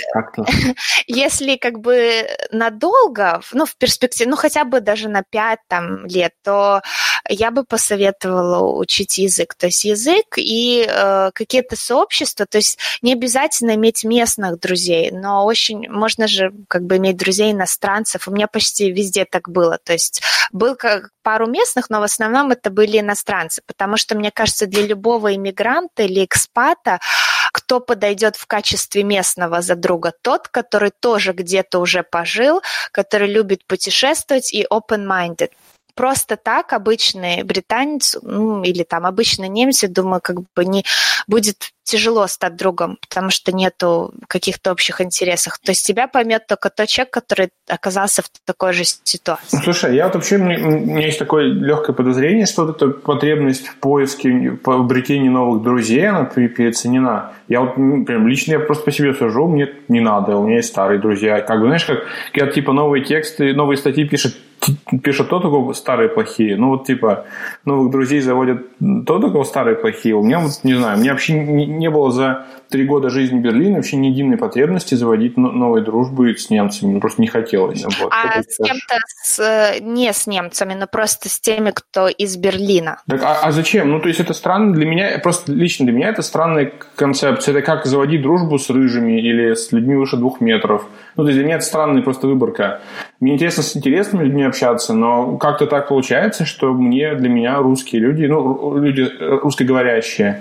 если как бы надолго, ну, в перспективе, ну, хотя бы даже на пять там, лет, то я бы посоветовала учить язык. То есть язык и э, какие-то сообщества, то есть не обязательно иметь местных друзей, но очень можно же как бы иметь друзей иностранцев. У меня почти везде так было. То есть был как пару местных, но в основном это были иностранцы, потому что, мне кажется, для любого иммигранта или экспата, кто подойдет в качестве местного за друга, тот, который тоже где-то уже пожил, который любит путешествовать и open-minded. Просто так обычный британец, ну, или там обычный немец, я думаю, как бы не будет тяжело стать другом, потому что нету каких-то общих интересов. То есть тебя поймет только тот человек, который оказался в такой же ситуации. Слушай, я вот вообще, у меня есть такое легкое подозрение, что вот эта потребность в поиске, в обретении новых друзей, она переоценена. Я вот прям лично я просто по себе сужу, мне не надо, у меня есть старые друзья. Как бы, знаешь, как когда типа новые тексты, новые статьи пишет пишет тот, у кого старые плохие. Ну, вот, типа, новых друзей заводят тот, у кого старые плохие. У меня, вот, не знаю, у меня вообще не, не было за три года жизни в Берлине вообще ни единой потребности заводить новые дружбы с немцами. Мне просто не хотелось. Вот. А с кем-то с, не с немцами, но просто с теми, кто из Берлина. Так, а, а зачем? Ну, то есть, это странно для меня, просто лично для меня это странная концепция. Это как заводить дружбу с рыжими или с людьми выше двух метров. Ну, то есть, для меня это странная просто выборка. Мне интересно с интересными людьми общаться, но как-то так получается, что мне, для меня русские люди, ну, люди русскоговорящие,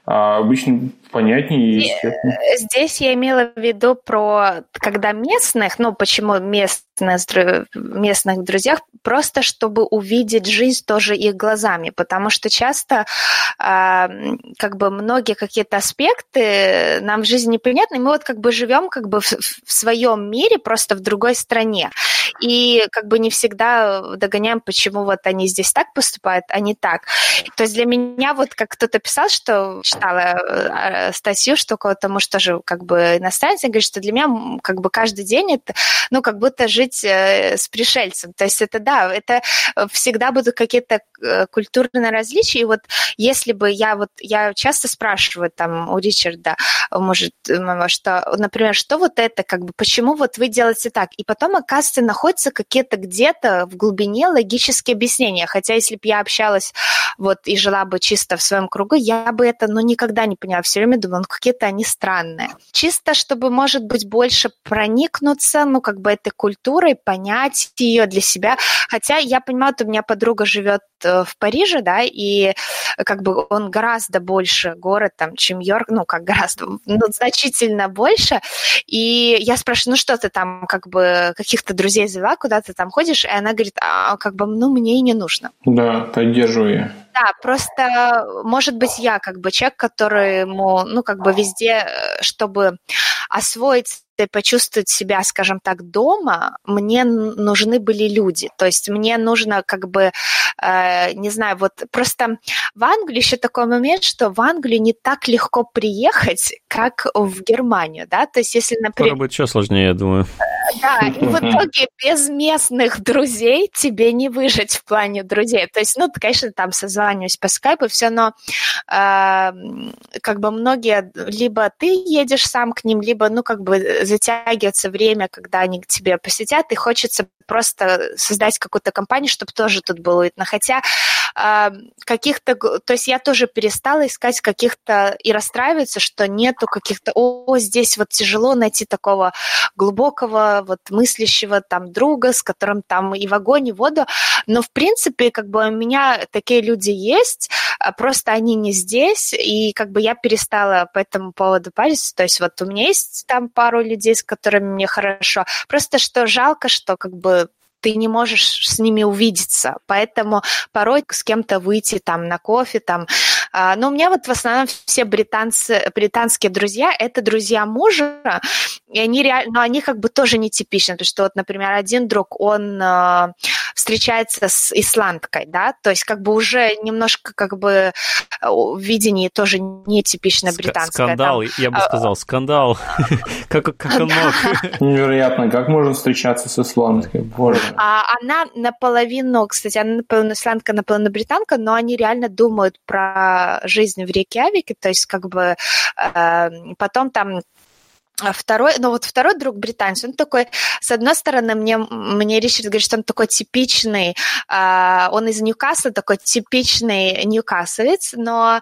обычно понятнее и естественно. Здесь я имела в виду про, когда местных, ну, почему местных, местных друзьях, просто чтобы увидеть жизнь тоже их глазами, потому что часто э, как бы многие какие-то аспекты нам в жизни непонятны, и мы вот как бы живем как бы в, в своем мире, просто в другой стране. И как бы не всегда догоняем, почему вот они здесь так поступают, а не так. То есть для меня вот, как кто-то писал, что читала статью, что у кого-то, может, тоже как бы иностранец, говорит, что для меня как бы каждый день это, ну, как будто жить с пришельцем. То есть это, да, это всегда будут какие-то культурные различия. И вот если бы я вот, я часто спрашиваю там у Ричарда, может, что, например, что вот это, как бы, почему вот вы делаете так? И потом, оказывается, находятся какие-то где-то в глубине логические объяснения. Хотя если бы я общалась вот и жила бы чисто в своем кругу, я бы это, ну, никогда не поняла. Все время думала, ну, какие-то они странные. Чисто, чтобы, может быть, больше проникнуться, ну, как бы этой культурой, понять ее для себя. Хотя я понимаю, вот у меня подруга живет в Париже, да, и как бы он гораздо больше город, там, чем Йорк, ну, как гораздо, ну, значительно больше. И я спрашиваю, ну, что ты там, как бы, каких-то друзей завела, куда ты там ходишь? И она говорит, а, как бы, ну, мне и не нужно. Да, поддерживаю. Да, просто, может быть, я как бы человек, которому, ну, как бы везде, чтобы освоить и почувствовать себя, скажем так, дома, мне нужны были люди. То есть мне нужно как бы, э, не знаю, вот просто в Англии еще такой момент, что в Англию не так легко приехать, как в Германию, да, то есть если, например... Скоро будет еще сложнее, я думаю. Да, и в итоге без местных друзей тебе не выжить в плане друзей. То есть, ну, конечно, там созваниваюсь по скайпу, все, но э, как бы многие, либо ты едешь сам к ним, либо, ну, как бы затягивается время, когда они к тебе посетят, и хочется просто создать какую-то компанию, чтобы тоже тут было уютно. Хотя э, каких-то... То есть я тоже перестала искать каких-то и расстраиваться, что нету каких-то... О, здесь вот тяжело найти такого глубокого, вот мыслящего там друга, с которым там и в огонь, и в воду. Но, в принципе, как бы у меня такие люди есть, просто они не здесь, и как бы я перестала по этому поводу париться. То есть вот у меня есть там пару людей, с которыми мне хорошо. Просто что жалко, что как бы ты не можешь с ними увидеться, поэтому порой с кем-то выйти там на кофе, там. Но у меня вот в основном все британцы, британские друзья – это друзья мужа, и они реально, но они как бы тоже нетипичны, потому что вот, например, один друг, он э, встречается с исландкой, да, то есть как бы уже немножко как бы в видении тоже нетипично британское. Скандал, там, я бы сказал, скандал. Как он мог? Невероятно, как можно встречаться с исландкой, боже. А она наполовину, кстати, она наполовину исландка, наполовину британка, но они реально думают про жизнь в Рейкьявике, то есть как бы э, потом там Второй, ну вот второй друг британец, он такой, с одной стороны, мне, мне Ричард говорит, что он такой типичный, э, он из Ньюкасла, такой типичный ньюкаслец, но,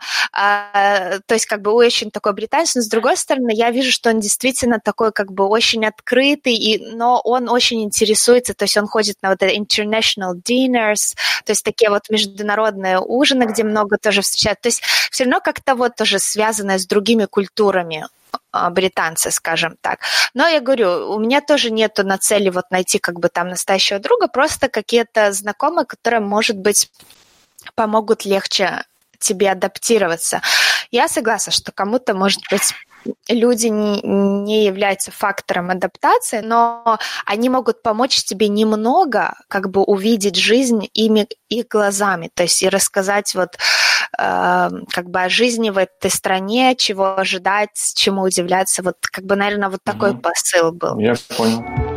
э, то есть как бы очень такой британец, но с другой стороны, я вижу, что он действительно такой как бы очень открытый, и, но он очень интересуется, то есть он ходит на вот это international dinners, то есть такие вот международные ужины, где много тоже встречают, то есть все равно как-то вот тоже связанное с другими культурами. Британцы, скажем так. Но я говорю, у меня тоже нету на цели вот найти как бы там настоящего друга, просто какие-то знакомые, которые, может быть, помогут легче тебе адаптироваться. Я согласна, что кому-то, может быть, люди не, не являются фактором адаптации, но они могут помочь тебе немного как бы увидеть жизнь ими, их глазами, то есть и рассказать вот э, как бы о жизни в этой стране, чего ожидать, чему удивляться. Вот как бы, наверное, вот такой угу. посыл был. Я понял.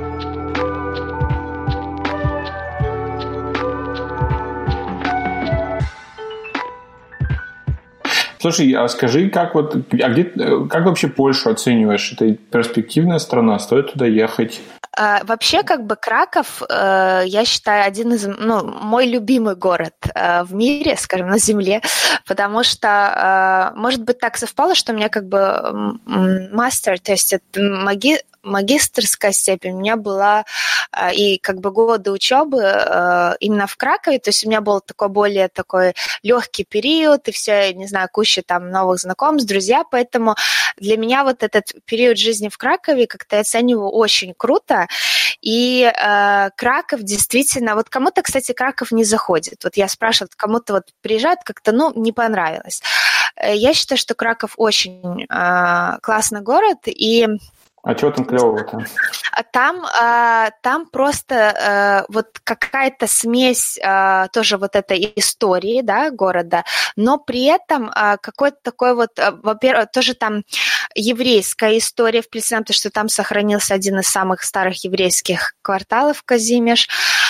Слушай, а скажи, как вот, а где, как вообще Польшу оцениваешь? Это перспективная страна, стоит туда ехать? А, вообще, как бы Краков, э, я считаю, один из, ну, мой любимый город э, в мире, скажем, на земле, потому что, э, может быть, так совпало, что у меня как бы мастер, то есть это маги, магистерская степень у меня была э, и как бы годы учебы э, именно в Кракове, то есть у меня был такой более такой легкий период, и все, не знаю, куча там новых знакомств, друзья, поэтому для меня вот этот период жизни в Кракове как-то я оцениваю очень круто, и э, Краков действительно, вот кому-то, кстати, Краков не заходит, вот я спрашивала, кому-то вот приезжают, как-то, ну, не понравилось. Я считаю, что Краков очень э, классный город, и А что там клевого-то? Там, там просто вот какая-то смесь тоже вот этой истории, да, города, но при этом какой-то такой вот, во-первых, тоже там еврейская история в Плесне, потому что там сохранился один из самых старых еврейских кварталов Казимеш,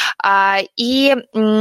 и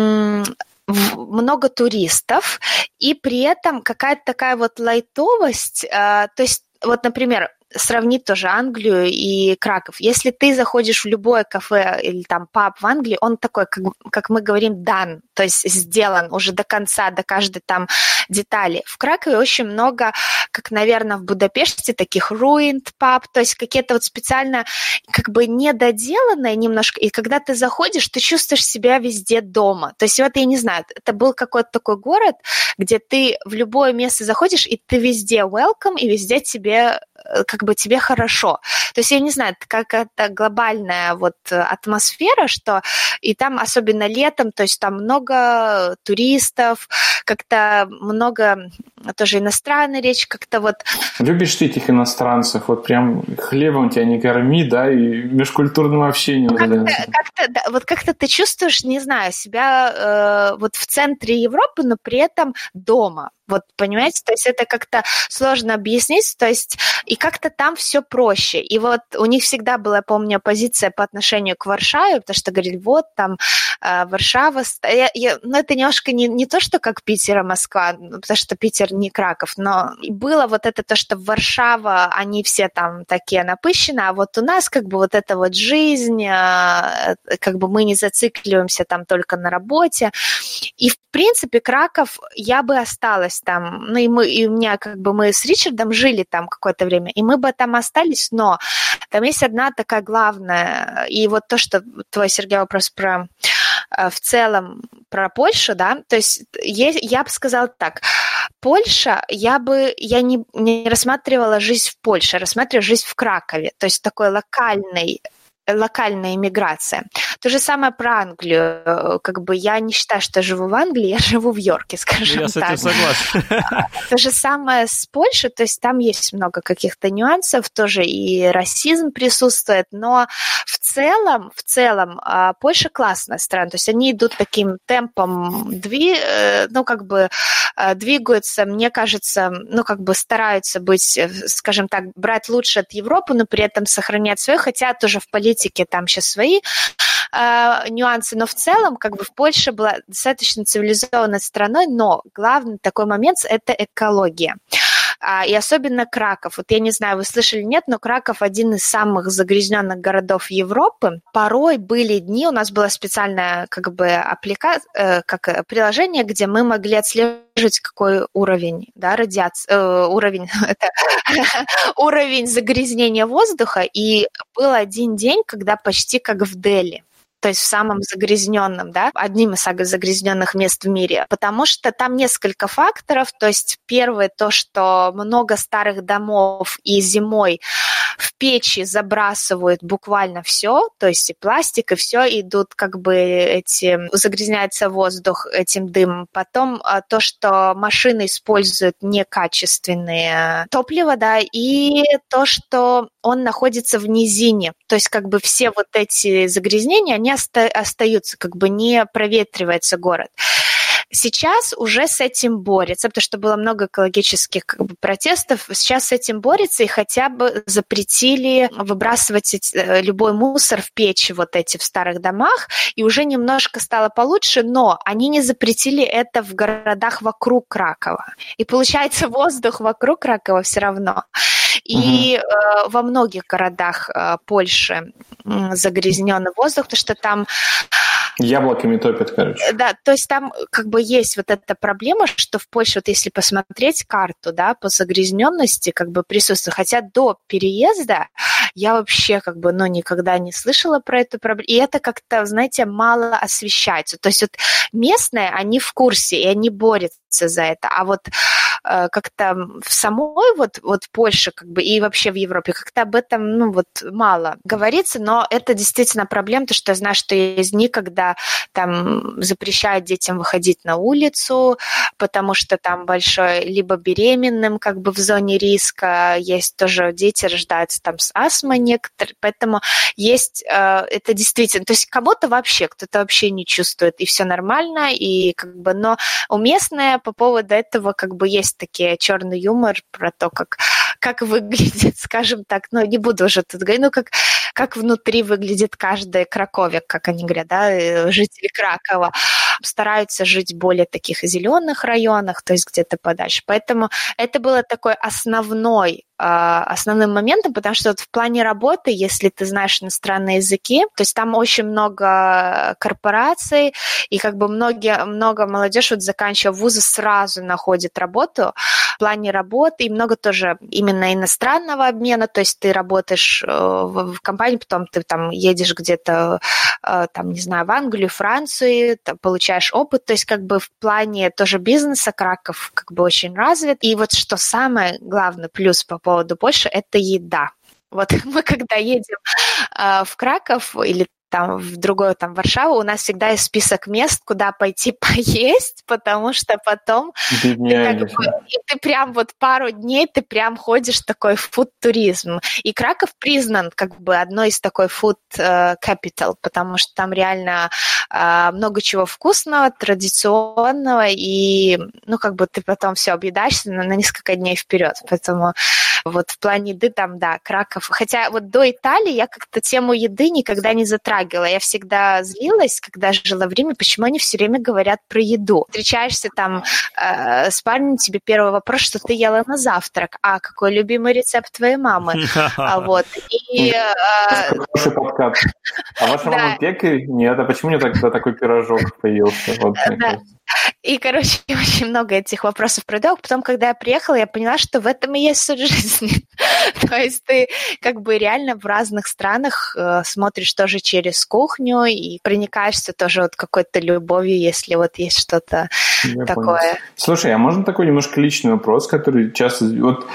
много туристов, и при этом какая-то такая вот лайтовость, то есть вот, например, сравнить тоже Англию и Краков. Если ты заходишь в любое кафе или там паб в Англии, он такой, как, как мы говорим, done, то есть сделан уже до конца, до каждой там детали. В Кракове очень много, как, наверное, в Будапеште, таких ruined pub, то есть какие-то вот специально как бы недоделанные немножко, и когда ты заходишь, ты чувствуешь себя везде дома. То есть вот, я не знаю, это был какой-то такой город, где ты в любое место заходишь, и ты везде welcome, и везде тебе как бы тебе хорошо. То есть, я не знаю, это какая-то глобальная вот атмосфера, что и там, особенно летом, то есть там много туристов, как-то много тоже иностранной речи, как-то вот... Любишь ты этих иностранцев? Вот прям хлебом тебя не корми, да, и межкультурным общением. Как-то, как-то, да, вот как-то ты чувствуешь, не знаю, себя э, вот в центре Европы, но при этом дома. Вот, понимаете, то есть это как-то сложно объяснить, то есть и как-то там все проще. И вот у них всегда была, помню, позиция по отношению к Варшаве, потому что говорили, вот там э, Варшава... Я, я, ну, это немножко не, не то, что как Питер, а Москва, потому что Питер не Краков, но было вот это то, что Варшава, они все там такие напыщены, а вот у нас как бы вот эта вот жизнь, э, как бы мы не зацикливаемся там только на работе. И, в принципе, Краков, я бы осталась там, ну и мы, и у меня как бы мы с Ричардом жили там какое-то время, и мы бы там остались, но там есть одна такая главная, и вот то, что твой, Сергей, вопрос про в целом про Польшу, да, то есть есть, я бы сказала так, Польша, я бы, я не, не рассматривала жизнь в Польше, рассматривала жизнь в Кракове, то есть такой локальный локальная иммиграция. То же самое про Англию. Как бы я не считаю, что я живу в Англии, я живу в Йорке, скажем я так. Я с этим согласен. То же самое с Польшей, то есть там есть много каких-то нюансов, тоже и расизм присутствует, но в целом, в целом Польша классная страна, то есть они идут таким темпом, дви, ну, как бы двигаются, мне кажется, ну, как бы стараются быть, скажем так, брать лучше от Европы, но при этом сохранять свое, хотя тоже в политике там сейчас свои э, нюансы, но в целом как бы в Польше была достаточно цивилизованной страной, но главный такой момент – это экология. А, и особенно Краков. Вот я не знаю, вы слышали, нет, но Краков один из самых загрязненных городов Европы. Порой были дни, у нас было специальное как бы апплика... э, как приложение, где мы могли отслеживать, какой уровень, да, радиации, э, уровень, это уровень загрязнения воздуха. И был один день, когда почти как в Дели. То есть в самом загрязненном, да, одним из загрязненных мест в мире, потому что там несколько факторов. То есть первое то, что много старых домов и зимой в печи забрасывают буквально все, то есть и пластик, и все, идут как бы эти, загрязняется воздух этим дымом. Потом то, что машины используют некачественные топлива, да, и то, что он находится в низине. То есть как бы все вот эти загрязнения, они оста- остаются, как бы не проветривается город. Сейчас уже с этим борется, потому что было много экологических как бы протестов. Сейчас с этим борется и хотя бы запретили выбрасывать эти, любой мусор в печи вот эти в старых домах, и уже немножко стало получше, но они не запретили это в городах вокруг Кракова. И получается, воздух вокруг Кракова все равно. И угу. э, во многих городах э, Польши э, загрязненный воздух, потому что там... Яблоками топят, короче. Да, то есть там как бы есть вот эта проблема, что в Польше, вот если посмотреть карту, да, по загрязненности как бы присутствует, хотя до переезда я вообще как бы, ну, никогда не слышала про эту проблему, и это как-то, знаете, мало освещается. То есть вот местные, они в курсе, и они борются за это, а вот э, как-то в самой вот, вот Польше как бы и вообще в Европе как-то об этом, ну, вот мало говорится, но это действительно проблема, потому что я знаю, что есть дни, когда там запрещают детям выходить на улицу, потому что там большой, либо беременным как бы в зоне риска, есть тоже дети рождаются там с астмой некоторые, поэтому есть, э, это действительно, то есть кого-то вообще, кто-то вообще не чувствует, и все нормально, и как бы, но уместное по поводу этого как бы есть такие черный юмор про то, как, как выглядит, скажем так, ну не буду уже тут говорить, ну как, как внутри выглядит каждый краковик, как они говорят, да, жители Кракова стараются жить в более таких зеленых районах, то есть где-то подальше. Поэтому это было такой основной основным моментом, потому что вот в плане работы, если ты знаешь иностранные языки, то есть там очень много корпораций, и как бы многие, много молодежь, вот заканчивая вузы, сразу находит работу в плане работы, и много тоже именно иностранного обмена, то есть ты работаешь в компании, потом ты там едешь где-то, там, не знаю, в Англию, Францию, там, получаешь опыт, то есть как бы в плане тоже бизнеса Краков как бы очень развит. И вот что самое главное, плюс по поводу Польши, это еда. Вот мы когда едем э, в Краков или там в другую, там, Варшаву, у нас всегда есть список мест, куда пойти поесть, потому что потом ты, как бы, и ты прям вот пару дней ты прям ходишь такой фуд-туризм. И Краков признан как бы одной из такой фуд-капитал, потому что там реально э, много чего вкусного, традиционного, и, ну, как бы ты потом все объедаешься на, на несколько дней вперед. Поэтому вот в плане еды там, да, Краков. Хотя вот до Италии я как-то тему еды никогда не затрагивала. Я всегда злилась, когда жила в Риме, почему они все время говорят про еду. Встречаешься там э, с парнем, тебе первый вопрос, что ты ела на завтрак. А какой любимый рецепт твоей мамы? А вот. И... Хороший подкат. А ваша мама пекарь? Нет, а почему у нее тогда такой пирожок появился? Вот, и, короче, очень много этих вопросов продал. Потом, когда я приехала, я поняла, что в этом и есть суть жизни. То есть ты как бы реально в разных странах э, смотришь тоже через кухню и проникаешься тоже вот какой-то любовью, если вот есть что-то я такое. Понял. Слушай, а можно такой немножко личный вопрос, который часто... Вот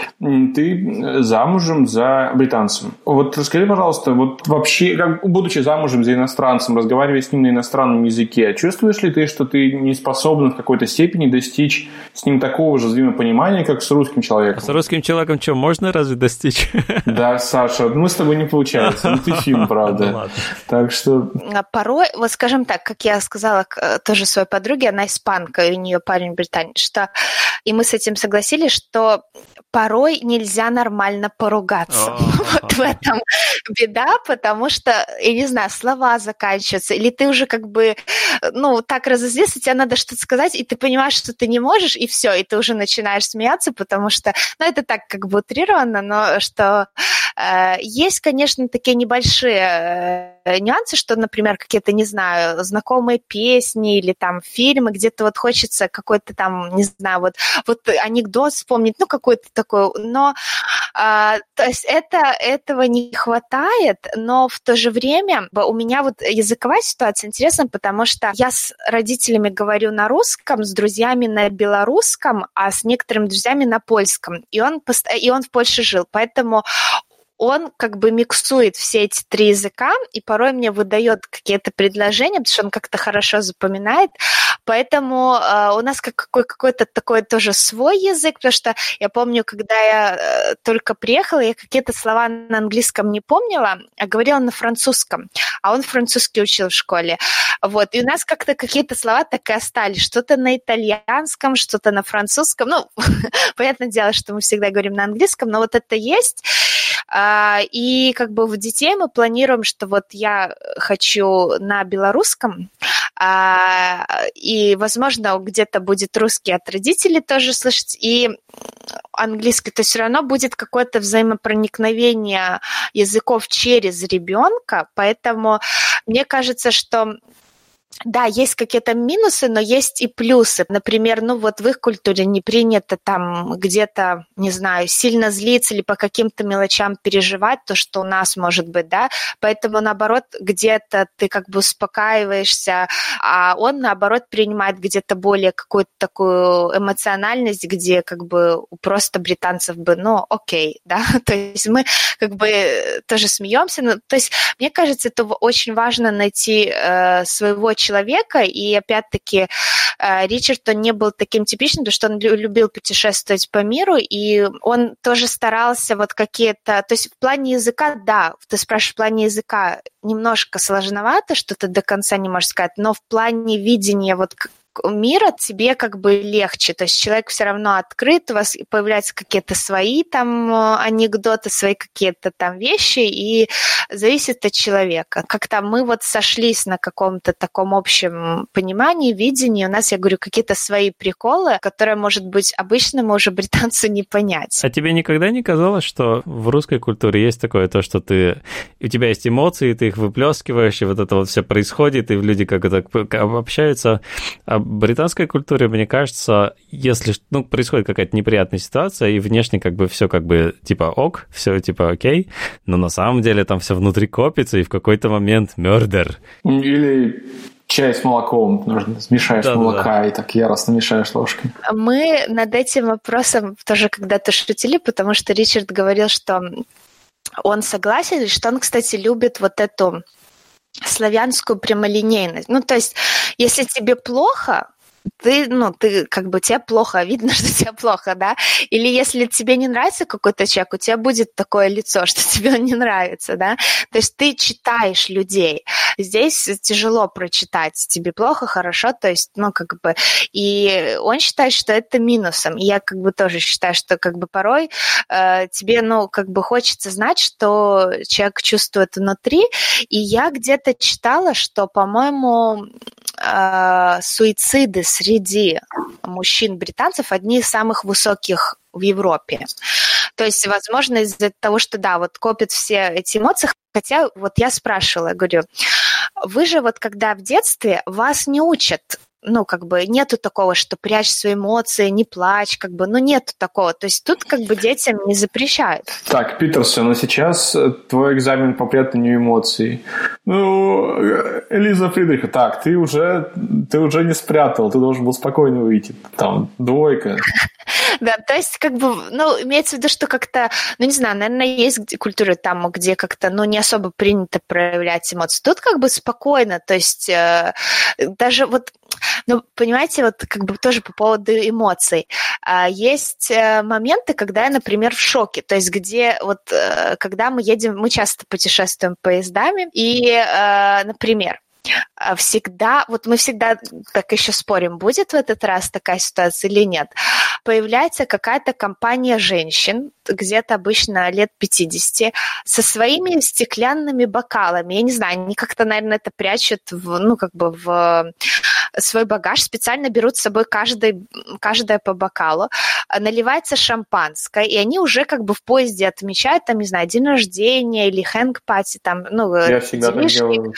ты замужем за британцем. Вот скажи, пожалуйста, вот вообще, как, будучи замужем за иностранцем, разговаривая с ним на иностранном языке, чувствуешь ли ты, что ты не способна в какой-то степени достичь с ним такого же взаимопонимания, как с русским человеком? А с русским человеком что, можно разве достичь? Да, Саша, мы с тобой не получается. Ну, ты фильм, правда. Так что... Порой, вот скажем так, как я сказала тоже своей подруге, она испанка, и у нее парень британец, что... И мы с этим согласились, что порой нельзя нормально поругаться. Вот в этом беда, потому что, я не знаю, слова заканчиваются, или ты уже как бы, ну, так разозлился, тебе надо что-то сказать, и ты понимаешь, что ты не можешь, и все, и ты уже начинаешь смеяться, потому что, ну, это так как бы утрированно, но что э, есть, конечно, такие небольшие э, нюансы, что, например, какие-то, не знаю, знакомые песни или там фильмы, где-то вот хочется какой-то там, не знаю, вот, вот анекдот вспомнить, ну, какой-то такой, но э, то есть это, этого не хватает, но в то же время у меня вот языковая ситуация интересна, потому что я с родителями говорю на русском, с друзьями на белорусском, а с некоторыми друзьями на польском. И он, и он в Польше жил, поэтому он как бы миксует все эти три языка и порой мне выдает какие-то предложения, потому что он как-то хорошо запоминает. Поэтому э, у нас как, какой, какой-то такой тоже свой язык, потому что я помню, когда я э, только приехала, я какие-то слова на английском не помнила, а говорила на французском, а он французский учил в школе. Вот. И у нас как-то какие-то слова так и остались. Что-то на итальянском, что-то на французском. Ну, понятное дело, что мы всегда говорим на английском, но вот это есть. И как бы в детей мы планируем, что вот я хочу на белорусском, и, возможно, где-то будет русский от родителей тоже слышать, и английский. То есть все равно будет какое-то взаимопроникновение языков через ребенка, поэтому мне кажется, что да, есть какие-то минусы, но есть и плюсы. Например, ну вот в их культуре не принято там где-то, не знаю, сильно злиться или по каким-то мелочам переживать, то, что у нас может быть, да. Поэтому, наоборот, где-то ты как бы успокаиваешься, а он, наоборот, принимает где-то более какую-то такую эмоциональность, где как бы у просто британцев бы, ну, окей, да. То есть мы как бы тоже смеемся. Ну, то есть мне кажется, это очень важно найти э, своего человека, и опять-таки Ричард, он не был таким типичным, потому что он любил путешествовать по миру, и он тоже старался вот какие-то... То есть в плане языка, да, ты спрашиваешь, в плане языка немножко сложновато, что ты до конца не можешь сказать, но в плане видения вот мира тебе как бы легче, то есть человек все равно открыт, у вас появляются какие-то свои там анекдоты, свои какие-то там вещи, и зависит от человека. Как-то мы вот сошлись на каком-то таком общем понимании, видении, у нас, я говорю, какие-то свои приколы, которые, может быть, обычному уже британцу не понять. А тебе никогда не казалось, что в русской культуре есть такое, то, что ты, у тебя есть эмоции, ты их выплескиваешь, и вот это вот все происходит, и люди как-то общаются. А в британской культуре, мне кажется, если ну, происходит какая-то неприятная ситуация, и внешне как бы все как бы типа ок, все типа окей, но на самом деле там все внутри копится, и в какой-то момент murder. Или чай с молоком, нужно смешаешь да, молока да, да. и так яростно мешаешь ложкой. Мы над этим вопросом тоже когда-то шутили, потому что Ричард говорил, что он согласен, что он, кстати, любит вот эту славянскую прямолинейность. Ну, то есть, если тебе плохо, ты, ну, ты, как бы, тебе плохо, видно, что тебе плохо, да? Или если тебе не нравится какой-то человек, у тебя будет такое лицо, что тебе он не нравится, да? То есть ты читаешь людей. Здесь тяжело прочитать, тебе плохо, хорошо, то есть, ну, как бы, и он считает, что это минусом. И я, как бы, тоже считаю, что, как бы, порой э, тебе, ну, как бы, хочется знать, что человек чувствует внутри. И я где-то читала, что, по-моему, э, суициды среди мужчин-британцев одни из самых высоких в Европе. То есть, возможно, из-за того, что, да, вот копят все эти эмоции, хотя вот я спрашивала, я говорю, вы же вот когда в детстве вас не учат, ну, как бы нету такого, что прячь свои эмоции, не плачь, как бы, ну, нету такого. То есть тут как бы детям не запрещают. Так, Питерсон, а сейчас твой экзамен по прятанию эмоций. Ну, Элиза Фридриха, так, ты уже, ты уже не спрятал, ты должен был спокойно выйти. Там, двойка. Да, то есть, как бы, ну, имеется в виду, что как-то, ну, не знаю, наверное, есть культуры там, где как-то, ну, не особо принято проявлять эмоции. Тут как бы спокойно, то есть э, даже вот, ну, понимаете, вот как бы тоже по поводу эмоций. А, есть э, моменты, когда я, например, в шоке, то есть где вот, э, когда мы едем, мы часто путешествуем поездами, и, э, например, всегда, вот мы всегда так еще спорим, будет в этот раз такая ситуация или нет, появляется какая-то компания женщин, где-то обычно лет пятьдесят, со своими стеклянными бокалами. Я не знаю, они как-то, наверное, это прячут в, ну, как бы в свой багаж, специально берут с собой каждый, каждая по бокалу, наливается шампанское, и они уже как бы в поезде отмечают, там, не знаю, день рождения или хэнг-пати, там, ну, я всегда так делаю.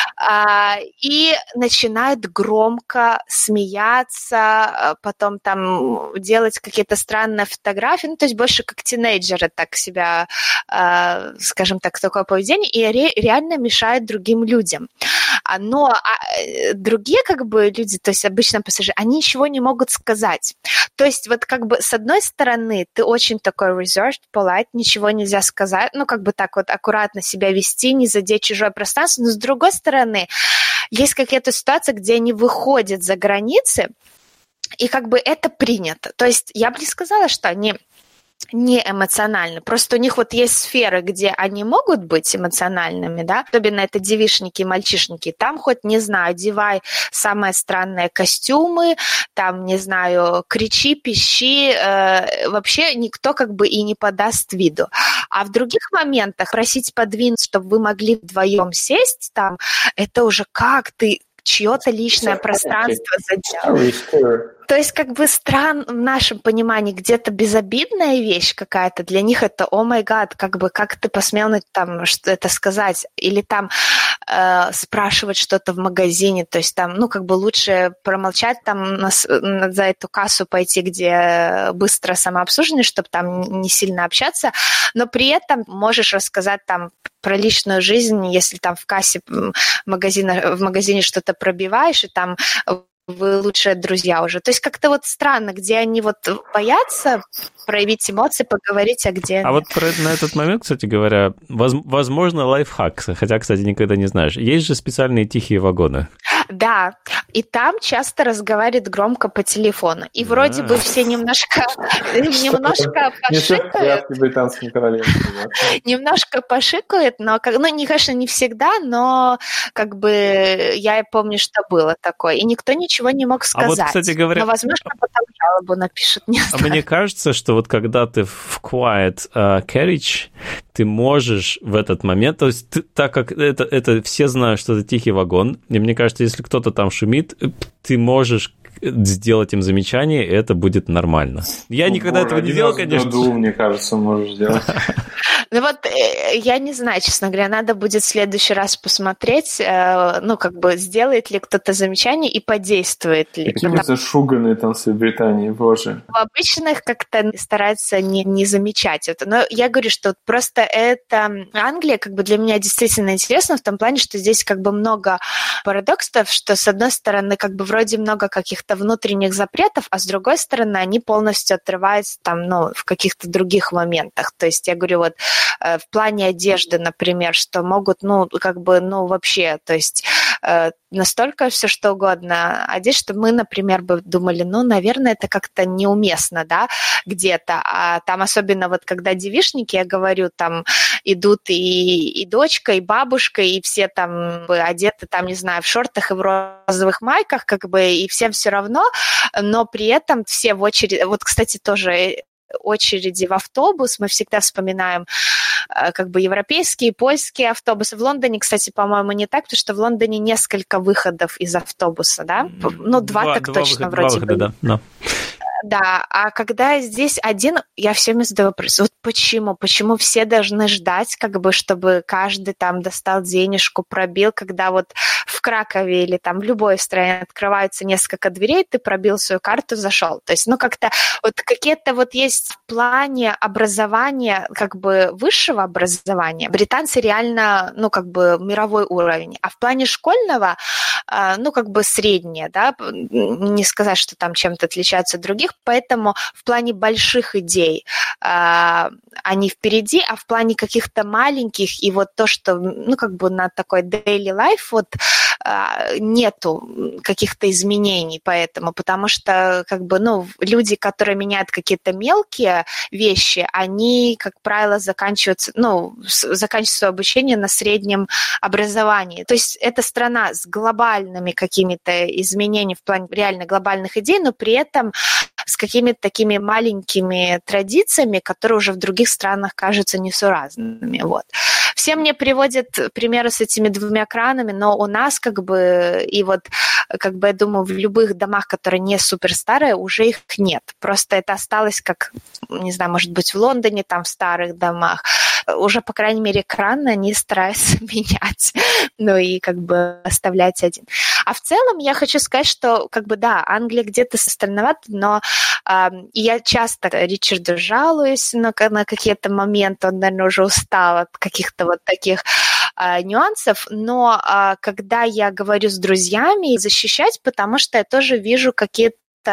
А, и начинают громко смеяться, потом там делать какие-то странные фотографии, ну, то есть больше как тинейджеры так себя, э, скажем так, такое поведение, и ре- реально мешает другим людям. Но а, другие как бы люди, то есть обычно пассажиры, они ничего не могут сказать. То есть вот как бы с одной стороны ты очень такой reserved, polite, ничего нельзя сказать, ну как бы так вот аккуратно себя вести, не задеть чужое пространство, но с другой стороны есть какие-то ситуации, где они выходят за границы, и как бы это принято. То есть я бы не сказала, что они не эмоциональны. Просто у них вот есть сферы, где они могут быть эмоциональными, да, особенно это девичники и мальчишники. Там хоть, не знаю, одевай самые странные костюмы, там, не знаю, кричи, пищи, э, вообще никто как бы и не подаст виду. А в других моментах просить подвинуть, чтобы вы могли вдвоем сесть там, это уже как ты чье-то личное пространство задел. То есть как бы стран в нашем понимании где-то безобидная вещь какая-то, для них это «О май гад», как бы как ты посмел там что это сказать, или там э, спрашивать что-то в магазине, то есть там, ну как бы лучше промолчать, там на, на, за эту кассу пойти, где быстро самообслуживание, чтобы там не сильно общаться, но при этом можешь рассказать там про личную жизнь, если там в кассе магазина, в магазине что-то пробиваешь, и там вы лучшие друзья уже. То есть как-то вот странно, где они вот боятся проявить эмоции, поговорить, а где... А нет. Вот про, на этот момент, кстати говоря, воз, возможно, лайфхак, хотя, кстати, никогда не знаешь. Есть же специальные тихие вагоны. Да, и там часто разговаривают громко по телефону. И да. Вроде бы все немножко немножко пошикают. Немножко пошикают, но, ну, не, конечно, не всегда, но как бы я помню, что было такое. И никто ничего не мог сказать. А вот, кстати говоря... Но, возможно, потом жалобу напишут. Не а мне кажется, что вот когда ты в quiet uh, carriage, ты можешь в этот момент, то есть ты, так как это, это все знают, что это тихий вагон, и мне кажется, если кто-то там шумит, ты можешь сделать им замечание, и это будет нормально. Я ну, никогда этого не делал, конечно. Году, мне кажется, можешь сделать. Ну вот, я не знаю, честно говоря, надо будет в следующий раз посмотреть, ну, как бы, сделает ли кто-то замечание и подействует ли. Какие мы зашуганные танцы в Британии, боже. В обычных как-то стараются не, не замечать это. Но я говорю, что просто это Англия, как бы, для меня действительно интересно в том плане, что здесь как бы много парадоксов, что, с одной стороны, как бы, вроде много каких-то каких-то внутренних запретов, а с другой стороны, они полностью отрываются там, ну, в каких-то других моментах. То есть я говорю, вот в плане одежды, например, что могут, ну, как бы, ну, вообще, то есть настолько все что угодно одеть, что мы, например, бы думали, ну, наверное, это как-то неуместно, да, где-то. А там особенно вот когда девичники, я говорю, там идут и, и дочка, и бабушка, и все там одеты, там, не знаю, в шортах и в розовых майках, как бы, и всем все равно, но при этом все в очереди, вот, кстати, тоже очереди в автобус, мы всегда вспоминаем как бы европейские, польские автобусы. В Лондоне, кстати, по-моему, не так, потому что в Лондоне несколько выходов из автобуса, да? Ну, два, два так два точно выход, вроде два выхода, бы. Да, да. Да, а когда здесь один, я все время задаю вопрос, вот почему? Почему все должны ждать, как бы, чтобы каждый там достал денежку, пробил, когда вот в Кракове или там в любой стране открываются несколько дверей, ты пробил свою карту, зашел. То есть, ну, как-то вот какие-то вот есть в плане образования, как бы высшего образования, британцы реально, ну, как бы мировой уровень, а в плане школьного, ну, как бы среднее, да, не сказать, что там чем-то отличаются от других, поэтому в плане больших идей э, они впереди, а в плане каких-то маленьких и вот то, что, ну, как бы на такой daily life вот э, нету каких-то изменений поэтому, потому что, как бы, ну, люди, которые меняют какие-то мелкие вещи, они, как правило, заканчиваются, ну, заканчивают свое обучение на среднем образовании. То есть это страна с глобальными какими-то изменениями в плане реально глобальных идей, но при этом с какими-то такими маленькими традициями, которые уже в других странах кажутся несуразными. Вот. Все мне приводят примеры с этими двумя кранами, но у нас как бы, и вот, как бы, я думаю, в любых домах, которые не суперстарые, уже их нет. Просто это осталось как, не знаю, может быть, в Лондоне, там, в старых домах. Уже, по крайней мере, кран они стараются менять, ну и как бы оставлять один. А в целом я хочу сказать, что, как бы, да, Англия где-то странновата, но э, я часто Ричарду жалуюсь на, на какие-то моменты, он, наверное, уже устал от каких-то вот таких э, нюансов, но э, когда я говорю с друзьями, защищать, потому что я тоже вижу какие-то,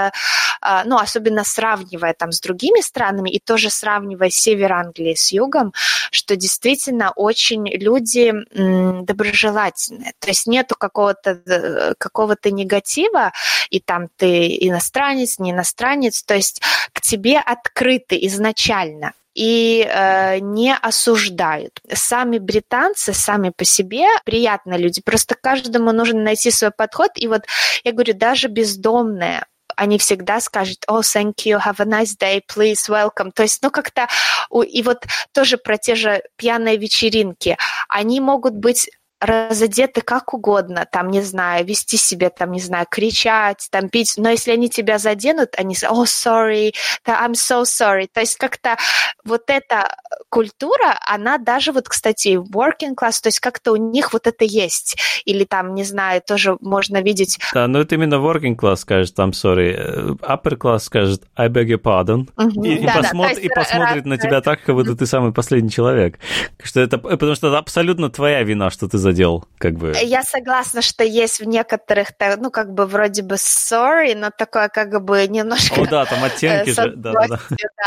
ну, особенно сравнивая там с другими странами и тоже сравнивая север Англии с югом, что действительно очень люди м, доброжелательные. То есть нету какого-то, какого-то негатива, и там ты иностранец, не иностранец, то есть к тебе открыты изначально и э, не осуждают. Сами британцы, сами по себе приятные люди, просто каждому нужно найти свой подход, и вот я говорю, даже бездомные, они всегда скажут, oh, thank you, have a nice day, please, welcome. То есть, ну, как-то, и вот тоже про те же пьяные вечеринки, они могут быть разодеты как угодно, там, не знаю, вести себя, там, не знаю, кричать, там, пить, но если они тебя заденут, они скажут, oh, sorry, I'm so sorry. То есть как-то вот эта культура, она даже вот, кстати, working class, то есть как-то у них вот это есть. Или там, не знаю, тоже можно видеть... Да, но это именно working class скажет, I'm sorry, upper class скажет, I beg your pardon, угу. и, да, и, да, посмотр... и посмотрит раз... на тебя так, как будто ты самый последний человек. Что это... Потому что это абсолютно твоя вина, что ты задел, как бы. Я согласна, что есть в некоторых, ну, как бы, вроде бы sorry, но такое, как бы, немножко... О, да, там оттенки же, да-да-да.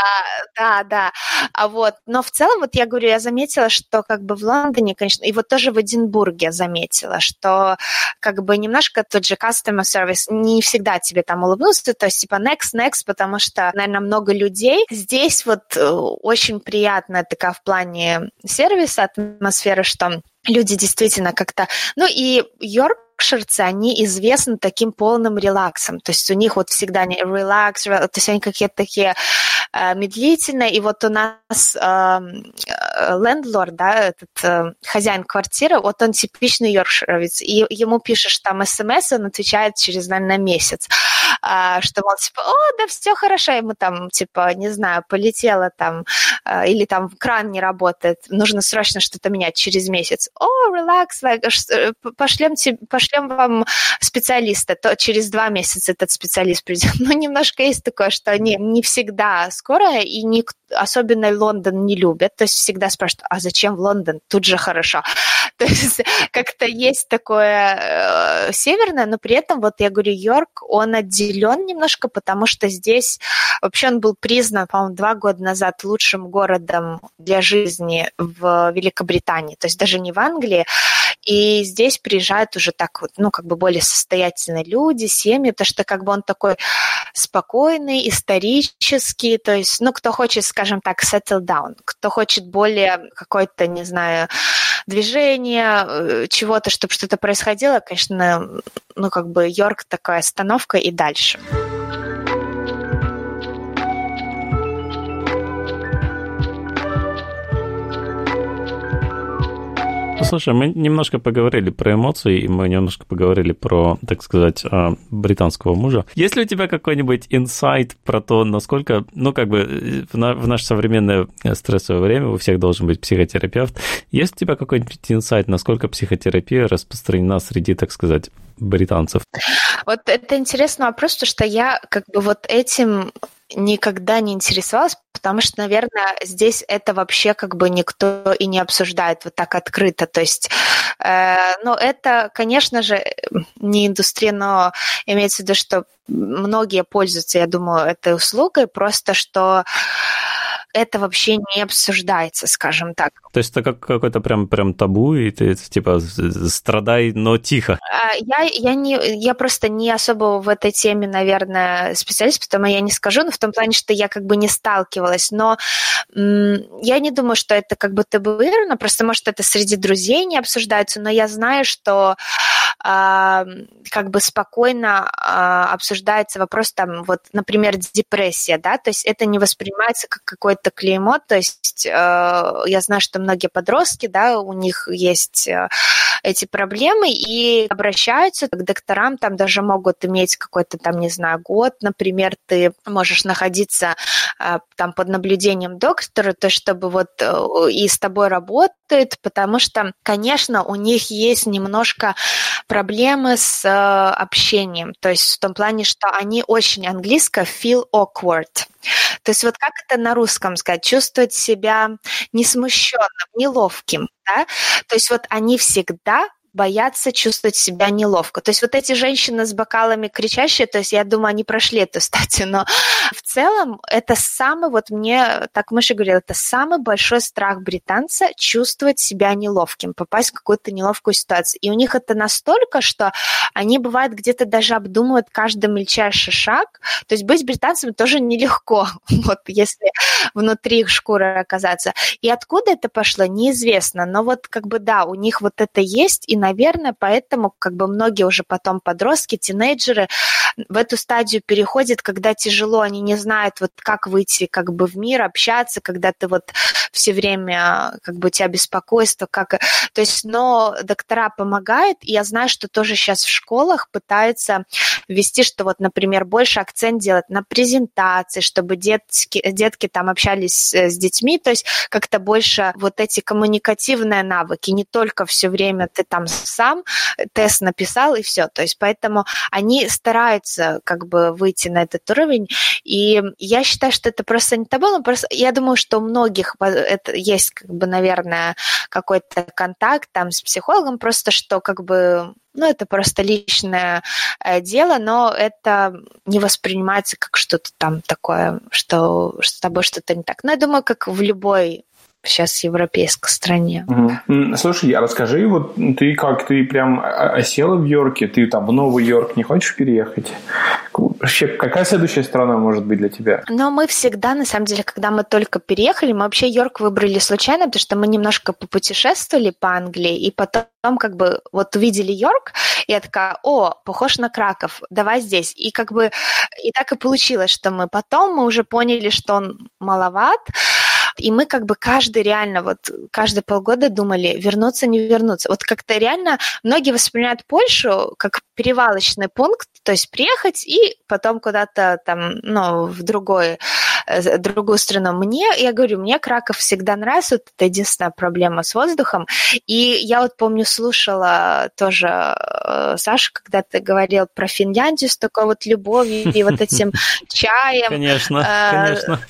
Да, да, а вот, но в целом, вот я говорю, я заметила, что, как бы, в Лондоне, конечно, и вот тоже в Эдинбурге заметила, что, как бы, немножко тот же customer service не всегда тебе там улыбнулся, то есть, типа, next, next, потому что, наверное, много людей. Здесь вот очень приятная такая в плане сервиса, атмосфера, что люди действительно как-то... Ну и йоркширцы, они известны таким полным релаксом. То есть у них вот всегда не релакс, то есть они какие-то такие э, медлительные. И вот у нас э, лендлорд, да, этот э, хозяин квартиры, вот он типичный йоркшировец. И ему пишешь там смс, он отвечает через, наверное, месяц. Э, что, мол, типа, о, да, все хорошо. Ему там, типа, не знаю, полетело там, э, или там кран не работает, нужно срочно что-то менять через месяц. О, релакс, пошлем, пошлем вам специалиста, то через два месяца этот специалист придет. Ну, немножко есть такое, что они не всегда скоро, и не, особенно Лондон не любят, то есть всегда спрашивают, а зачем в Лондон? Тут же хорошо. То есть как-то есть такое э, северное, но при этом, вот я говорю, Йорк, он отделен немножко, потому что здесь вообще он был признан, по-моему, два года назад лучшим городом для жизни в Великобритании, то есть даже не в Англии. И здесь приезжают уже так вот, ну, как бы более состоятельные люди, семьи, потому что как бы он такой спокойный, исторический, то есть, ну, кто хочет, скажем так, settle down, кто хочет более какое-то, не знаю, движение, чего-то, чтобы что-то происходило, конечно, ну, как бы Йорк такая остановка и дальше. Слушай, мы немножко поговорили про эмоции, и мы немножко поговорили про, так сказать, британского мужа. Есть ли у тебя какой-нибудь инсайт про то, насколько, ну, как бы в, на, в наше современное стрессовое время у всех должен быть психотерапевт. Есть у тебя какой-нибудь инсайт, насколько психотерапия распространена среди, так сказать, британцев? Вот это интересный вопрос, потому что я как бы вот этим никогда не интересовалась, потому что, наверное, здесь это вообще как бы никто и не обсуждает вот так открыто. То есть, э, ну, это, конечно же, не индустрия, но имеется в виду, что многие пользуются, я думаю, этой услугой, просто что это вообще не обсуждается, скажем так. То есть это как какой-то прям, прям табу, и ты типа страдай, но тихо. Я, я, не, я просто не особо в этой теме, наверное, специалист, потому я не скажу, но в том плане, что я как бы не сталкивалась. Но м- я не думаю, что это как бы табуировано, просто, может, это среди друзей не обсуждается, но я знаю, что э, как бы спокойно э, обсуждается вопрос, там, вот, например, депрессия, да, то есть это не воспринимается как какое-то клеймо, то есть э, я знаю, что многие подростки, да, у них есть э, эти проблемы и обращаются к докторам, там даже могут иметь какой-то там, не знаю, год, например, ты можешь находиться э, там под наблюдением доктора, то чтобы вот э, и с тобой работает, потому что, конечно, у них есть немножко проблемы с э, общением, то есть в том плане, что они очень английско feel awkward. То есть вот как это на русском сказать? Чувствовать себя несмущенным, неловким, да? То есть вот они всегда боятся чувствовать себя неловко. То есть вот эти женщины с бокалами кричащие, то есть я думаю, они прошли эту стадию, но в целом это самый, вот мне, так Миша говорил, это самый большой страх британца чувствовать себя неловким, попасть в какую-то неловкую ситуацию. И у них это настолько, что они, бывает, где-то даже обдумывают каждый мельчайший шаг. То есть быть британцем тоже нелегко, вот если внутри их шкуры оказаться. И откуда это пошло, неизвестно. Но вот как бы да, у них вот это есть, и наверное, поэтому как бы многие уже потом подростки, тинейджеры в эту стадию переходят, когда тяжело, они не знают, вот как выйти как бы в мир, общаться, когда ты вот все время как бы у тебя беспокойство, как... То есть, но доктора помогают, и я знаю, что тоже сейчас в школах пытаются ввести, что вот, например, больше акцент делать на презентации, чтобы детки, детки там общались с детьми, то есть как-то больше вот эти коммуникативные навыки, не только все время ты там сам тест написал и все. То есть поэтому они стараются как бы выйти на этот уровень. И я считаю, что это просто не табу, но просто я думаю, что у многих это есть, как бы, наверное, какой-то контакт там с психологом, просто что как бы, ну, это просто личное э, дело, но это не воспринимается как что-то там такое, что, что с тобой что-то не так. Но я думаю, как в любой сейчас европейской стране. Угу. Слушай, а расскажи, вот ты как, ты прям осела в Йорке, ты там в Новый Йорк не хочешь переехать? Вообще, какая следующая страна может быть для тебя? Но мы всегда, на самом деле, когда мы только переехали, мы вообще Йорк выбрали случайно, потому что мы немножко попутешествовали по Англии, и потом как бы вот увидели Йорк, и я такая, о, похож на Краков, давай здесь. И как бы и так и получилось, что мы потом мы уже поняли, что он маловат, и мы как бы каждый реально, вот каждые полгода думали, вернуться, не вернуться. Вот как-то реально многие воспринимают Польшу как перевалочный пункт, то есть приехать и потом куда-то там, ну, в другой другую страну. Мне, я говорю, мне Краков всегда нравится, вот это единственная проблема с воздухом. И я вот помню, слушала тоже Саша, когда ты говорил про Финляндию с такой вот любовью и вот этим чаем. Конечно, конечно.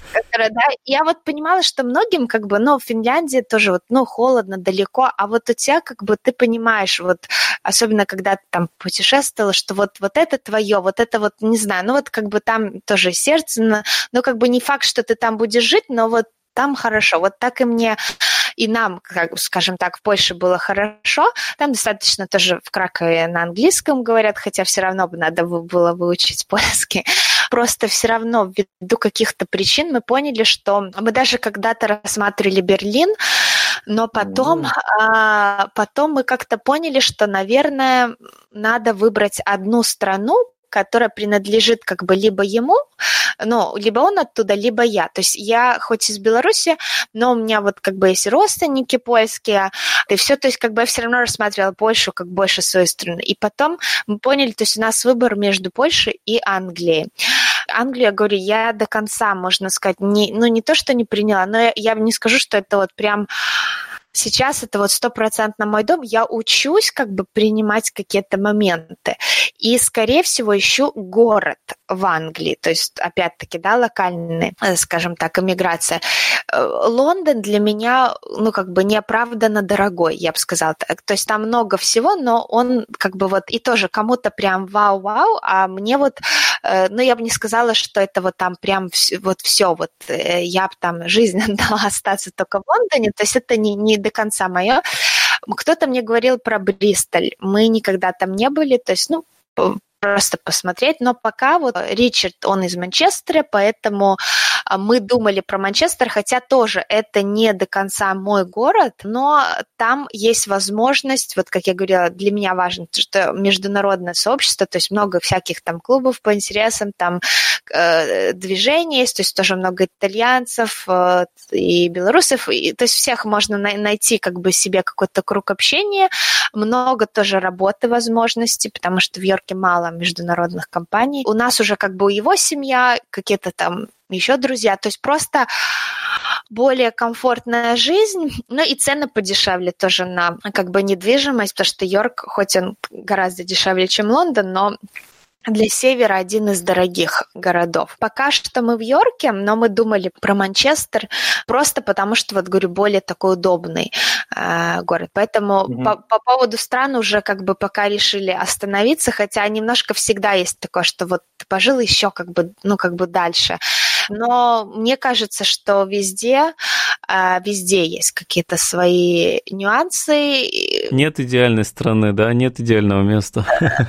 Я вот понимала, что многим как бы, ну, в Финляндии тоже вот, ну, холодно, далеко, а вот у тебя как бы ты понимаешь, вот, особенно когда ты там путешествовала, что вот, вот это твое, вот это вот, не знаю, ну, вот как бы там тоже сердце, но как бы не факт, что ты там будешь жить, но вот там хорошо. Вот так и мне, и нам, как, скажем так, в Польше было хорошо. Там достаточно тоже в Кракове на английском говорят, хотя все равно бы надо было выучить польский. Просто все равно ввиду каких-то причин мы поняли, что мы даже когда-то рассматривали Берлин, но потом, mm. а, потом мы как-то поняли, что, наверное, надо выбрать одну страну, которая принадлежит как бы либо ему, ну, либо он оттуда, либо я. То есть я хоть из Беларуси, но у меня вот как бы есть родственники польские, и все, то есть как бы я все равно рассматривала Польшу как больше свою страну. И потом мы поняли, то есть у нас выбор между Польшей и Англией. Англию, я говорю, я до конца, можно сказать, не, ну, не то, что не приняла, но я, я не скажу, что это вот прям... Сейчас это вот стопроцентно мой дом. Я учусь как бы принимать какие-то моменты. И, скорее всего, ищу город в Англии. То есть, опять-таки, да, локальная, скажем так, эмиграция. Лондон для меня, ну, как бы неоправданно дорогой, я бы сказала так. То есть там много всего, но он как бы вот и тоже кому-то прям вау-вау, а мне вот, ну, я бы не сказала, что это вот там прям вот все, вот я бы там жизнь отдала остаться только в Лондоне. То есть это не, не до конца мое. Кто-то мне говорил про Бристоль. Мы никогда там не были, то есть, ну, просто посмотреть, но пока вот Ричард, он из Манчестера, поэтому мы думали про Манчестер, хотя тоже это не до конца мой город, но там есть возможность, вот как я говорила, для меня важно, что международное сообщество, то есть много всяких там клубов по интересам, там э, движений есть, то есть тоже много итальянцев э, и белорусов, и, то есть всех можно на- найти как бы себе какой-то круг общения, много тоже работы возможностей, потому что в Йорке мало международных компаний. У нас уже как бы у его семья, какие-то там еще друзья, то есть просто более комфортная жизнь, ну и цены подешевле тоже на как бы недвижимость, потому что Йорк, хоть он гораздо дешевле, чем Лондон, но для севера один из дорогих городов. Пока что мы в Йорке, но мы думали про Манчестер просто потому, что, вот говорю, более такой удобный э, город. Поэтому mm-hmm. по, по поводу стран уже как бы пока решили остановиться, хотя немножко всегда есть такое, что вот ты пожил еще как бы, ну, как бы дальше. Но мне кажется, что везде, э, везде есть какие-то свои нюансы. Нет идеальной страны, да, нет идеального места.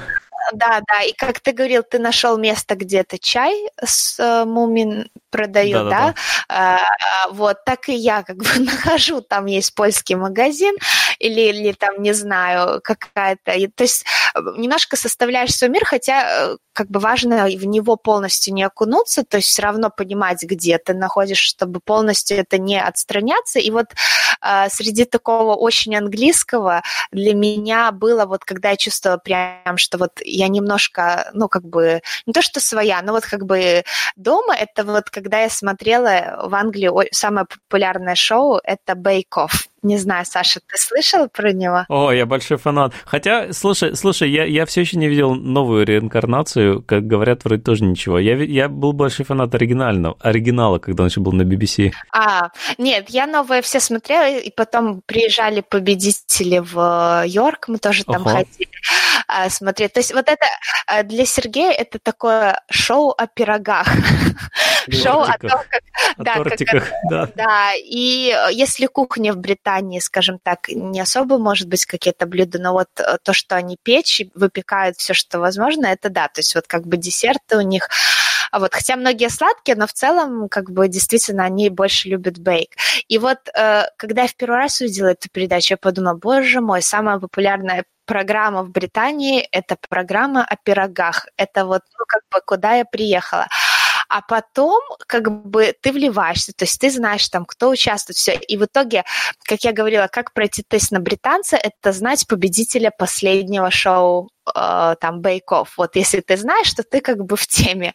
Да, да, и как ты говорил, ты нашел место, где ты чай с э, Мумин продают, да? да? А, вот, так и я как бы нахожу, там есть польский магазин или, или там, не знаю, какая-то... То есть немножко составляешь свой мир, хотя как бы важно в него полностью не окунуться, то есть все равно понимать, где ты находишься, чтобы полностью это не отстраняться. И вот э, среди такого очень английского для меня было, вот когда я чувствовала прям, что вот я немножко, ну, как бы, не то что своя, но вот как бы дома, это вот когда я смотрела в Англии самое популярное шоу, это Bake Off. Не знаю, Саша, ты слышал про него? О, я большой фанат. Хотя, слушай, слушай, я, я все еще не видел новую реинкарнацию, как говорят, вроде тоже ничего. Я, я был большой фанат оригинального, оригинала, когда он еще был на би би си. А, нет, я новые все смотрела, и потом приезжали победители в Йорк, мы тоже там Ого. ходили а, смотреть. То есть вот это для Сергея это такое шоу о пирогах. Шоу о том, как... О да, тортиках, как, да. Да, и если кухня в Британии, скажем так, не особо, может быть, какие-то блюда, но вот то, что они печь, выпекают все, что возможно, это да, то есть вот как бы десерты у них, вот, хотя многие сладкие, но в целом как бы действительно они больше любят бейк. И вот когда я в первый раз увидела эту передачу, я подумала, боже мой, самая популярная программа в Британии – это программа о пирогах. Это вот, ну, как бы, куда я приехала. А потом, как бы, ты вливаешься, то есть ты знаешь, там, кто участвует, все. И в итоге, как я говорила, как пройти тест на британца, это знать победителя последнего шоу, э, там, Bake Off. Вот если ты знаешь, то ты как бы в теме.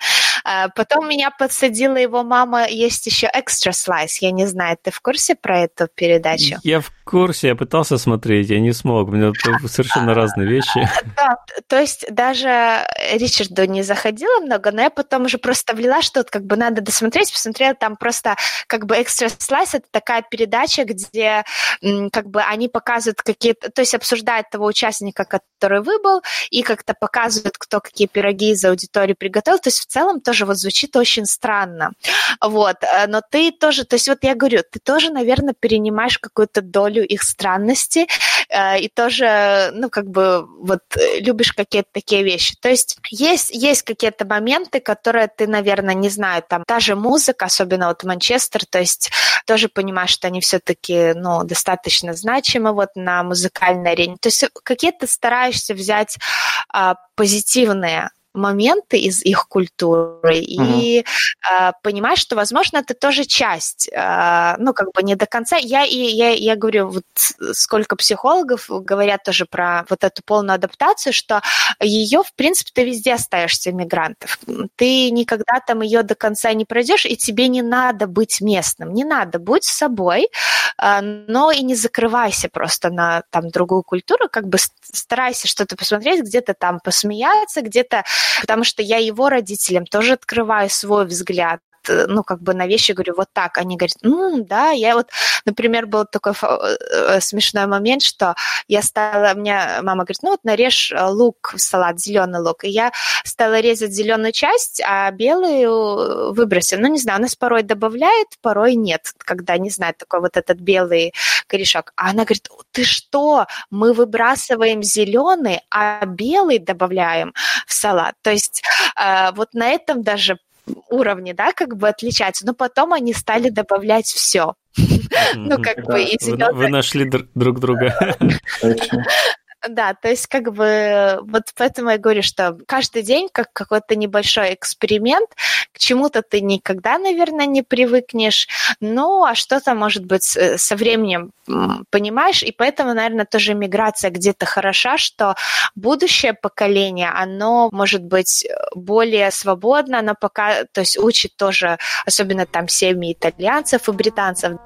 Потом меня подсадила его мама, есть еще Extra Slice. Я не знаю, ты в курсе про эту передачу? Я в курсе, я пытался смотреть, я не смог. У меня совершенно разные вещи. Да, то есть даже Ричарду не заходило много, но я потом уже просто влила, что вот как бы надо досмотреть, посмотрела, там просто как бы Extra Slice — это такая передача, где как бы они показывают какие-то, то есть обсуждают того участника, который выбыл, и как-то показывают, кто какие пироги из аудитории приготовил. То есть в целом тоже вот звучит очень странно. Вот. Но ты тоже, то есть вот я говорю, ты тоже, наверное, перенимаешь какую-то долю их странности э, и тоже, ну, как бы вот любишь какие-то такие вещи. То есть есть, есть какие-то моменты, которые ты, наверное, не знаю, там та же музыка, особенно вот Манчестер, то есть тоже понимаешь, что они все-таки, ну, достаточно значимы вот на музыкальной арене. То есть какие-то стараешься взять а, позитивные моменты из их культуры uh-huh. и э, понимаешь, что, возможно, это тоже часть, э, ну, как бы не до конца. Я, и, я, я говорю, вот сколько психологов говорят тоже про вот эту полную адаптацию, что ее, в принципе, ты везде остаешься иммигрантов. Ты никогда там ее до конца не пройдешь, и тебе не надо быть местным, не надо, будь собой, э, но и не закрывайся просто на там другую культуру, как бы старайся что-то посмотреть, где-то там посмеяться, где-то. Потому что я его родителям тоже открываю свой взгляд, ну, как бы на вещи говорю вот так. Они говорят, ну, да, я вот, например, был такой смешной момент, что я стала, мне мама говорит, ну, вот нарежь лук в салат, зеленый лук. И я стала резать зеленую часть, а белую выбросила. Ну, не знаю, у нас порой добавляет, порой нет, когда, не знаю, такой вот этот белый корешок. А она говорит, ты что, мы выбрасываем зеленый, а белый добавляем в салат. То есть э, вот на этом даже уровне, да, как бы отличаются, но потом они стали добавлять все. Ну, как бы, извините. Вы нашли друг друга. Да, то есть как бы вот поэтому я говорю, что каждый день как какой-то небольшой эксперимент, к чему-то ты никогда, наверное, не привыкнешь, ну, а что-то, может быть, со временем понимаешь, и поэтому, наверное, тоже миграция где-то хороша, что будущее поколение, оно может быть более свободно, оно пока, то есть учит тоже, особенно там семьи итальянцев и британцев.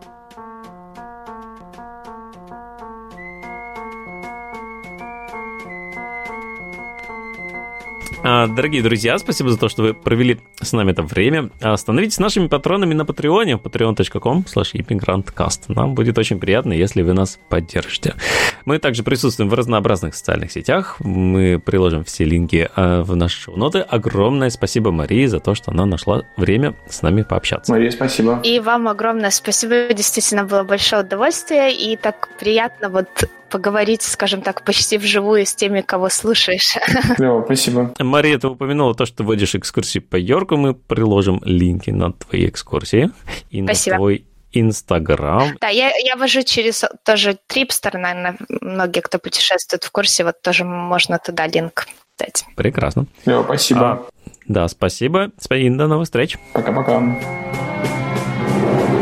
Дорогие друзья, спасибо за то, что вы провели с нами это время. Становитесь нашими патронами на Патреоне, patreon точка com слэш immigrantcast. Нам будет очень приятно, если вы нас поддержите. Мы также присутствуем в разнообразных социальных сетях. Мы приложим все линки в наши шоу-ноты. Огромное спасибо Марии за то, что она нашла время с нами пообщаться. Мария, спасибо. И вам огромное спасибо. Действительно было большое удовольствие. И так приятно вот поговорить, скажем так, почти вживую с теми, кого слушаешь. Клево, спасибо. Мария, ты упомянула то, что ты водишь экскурсии по Йорку. Мы приложим линки на твои экскурсии и спасибо. На твой Инстаграм. Да, я, я вожу через тоже Трипстер, наверное, многие, кто путешествует в курсе, вот тоже можно туда линк дать. Прекрасно. Клево, спасибо. А, да, спасибо. И до новых встреч. Пока-пока.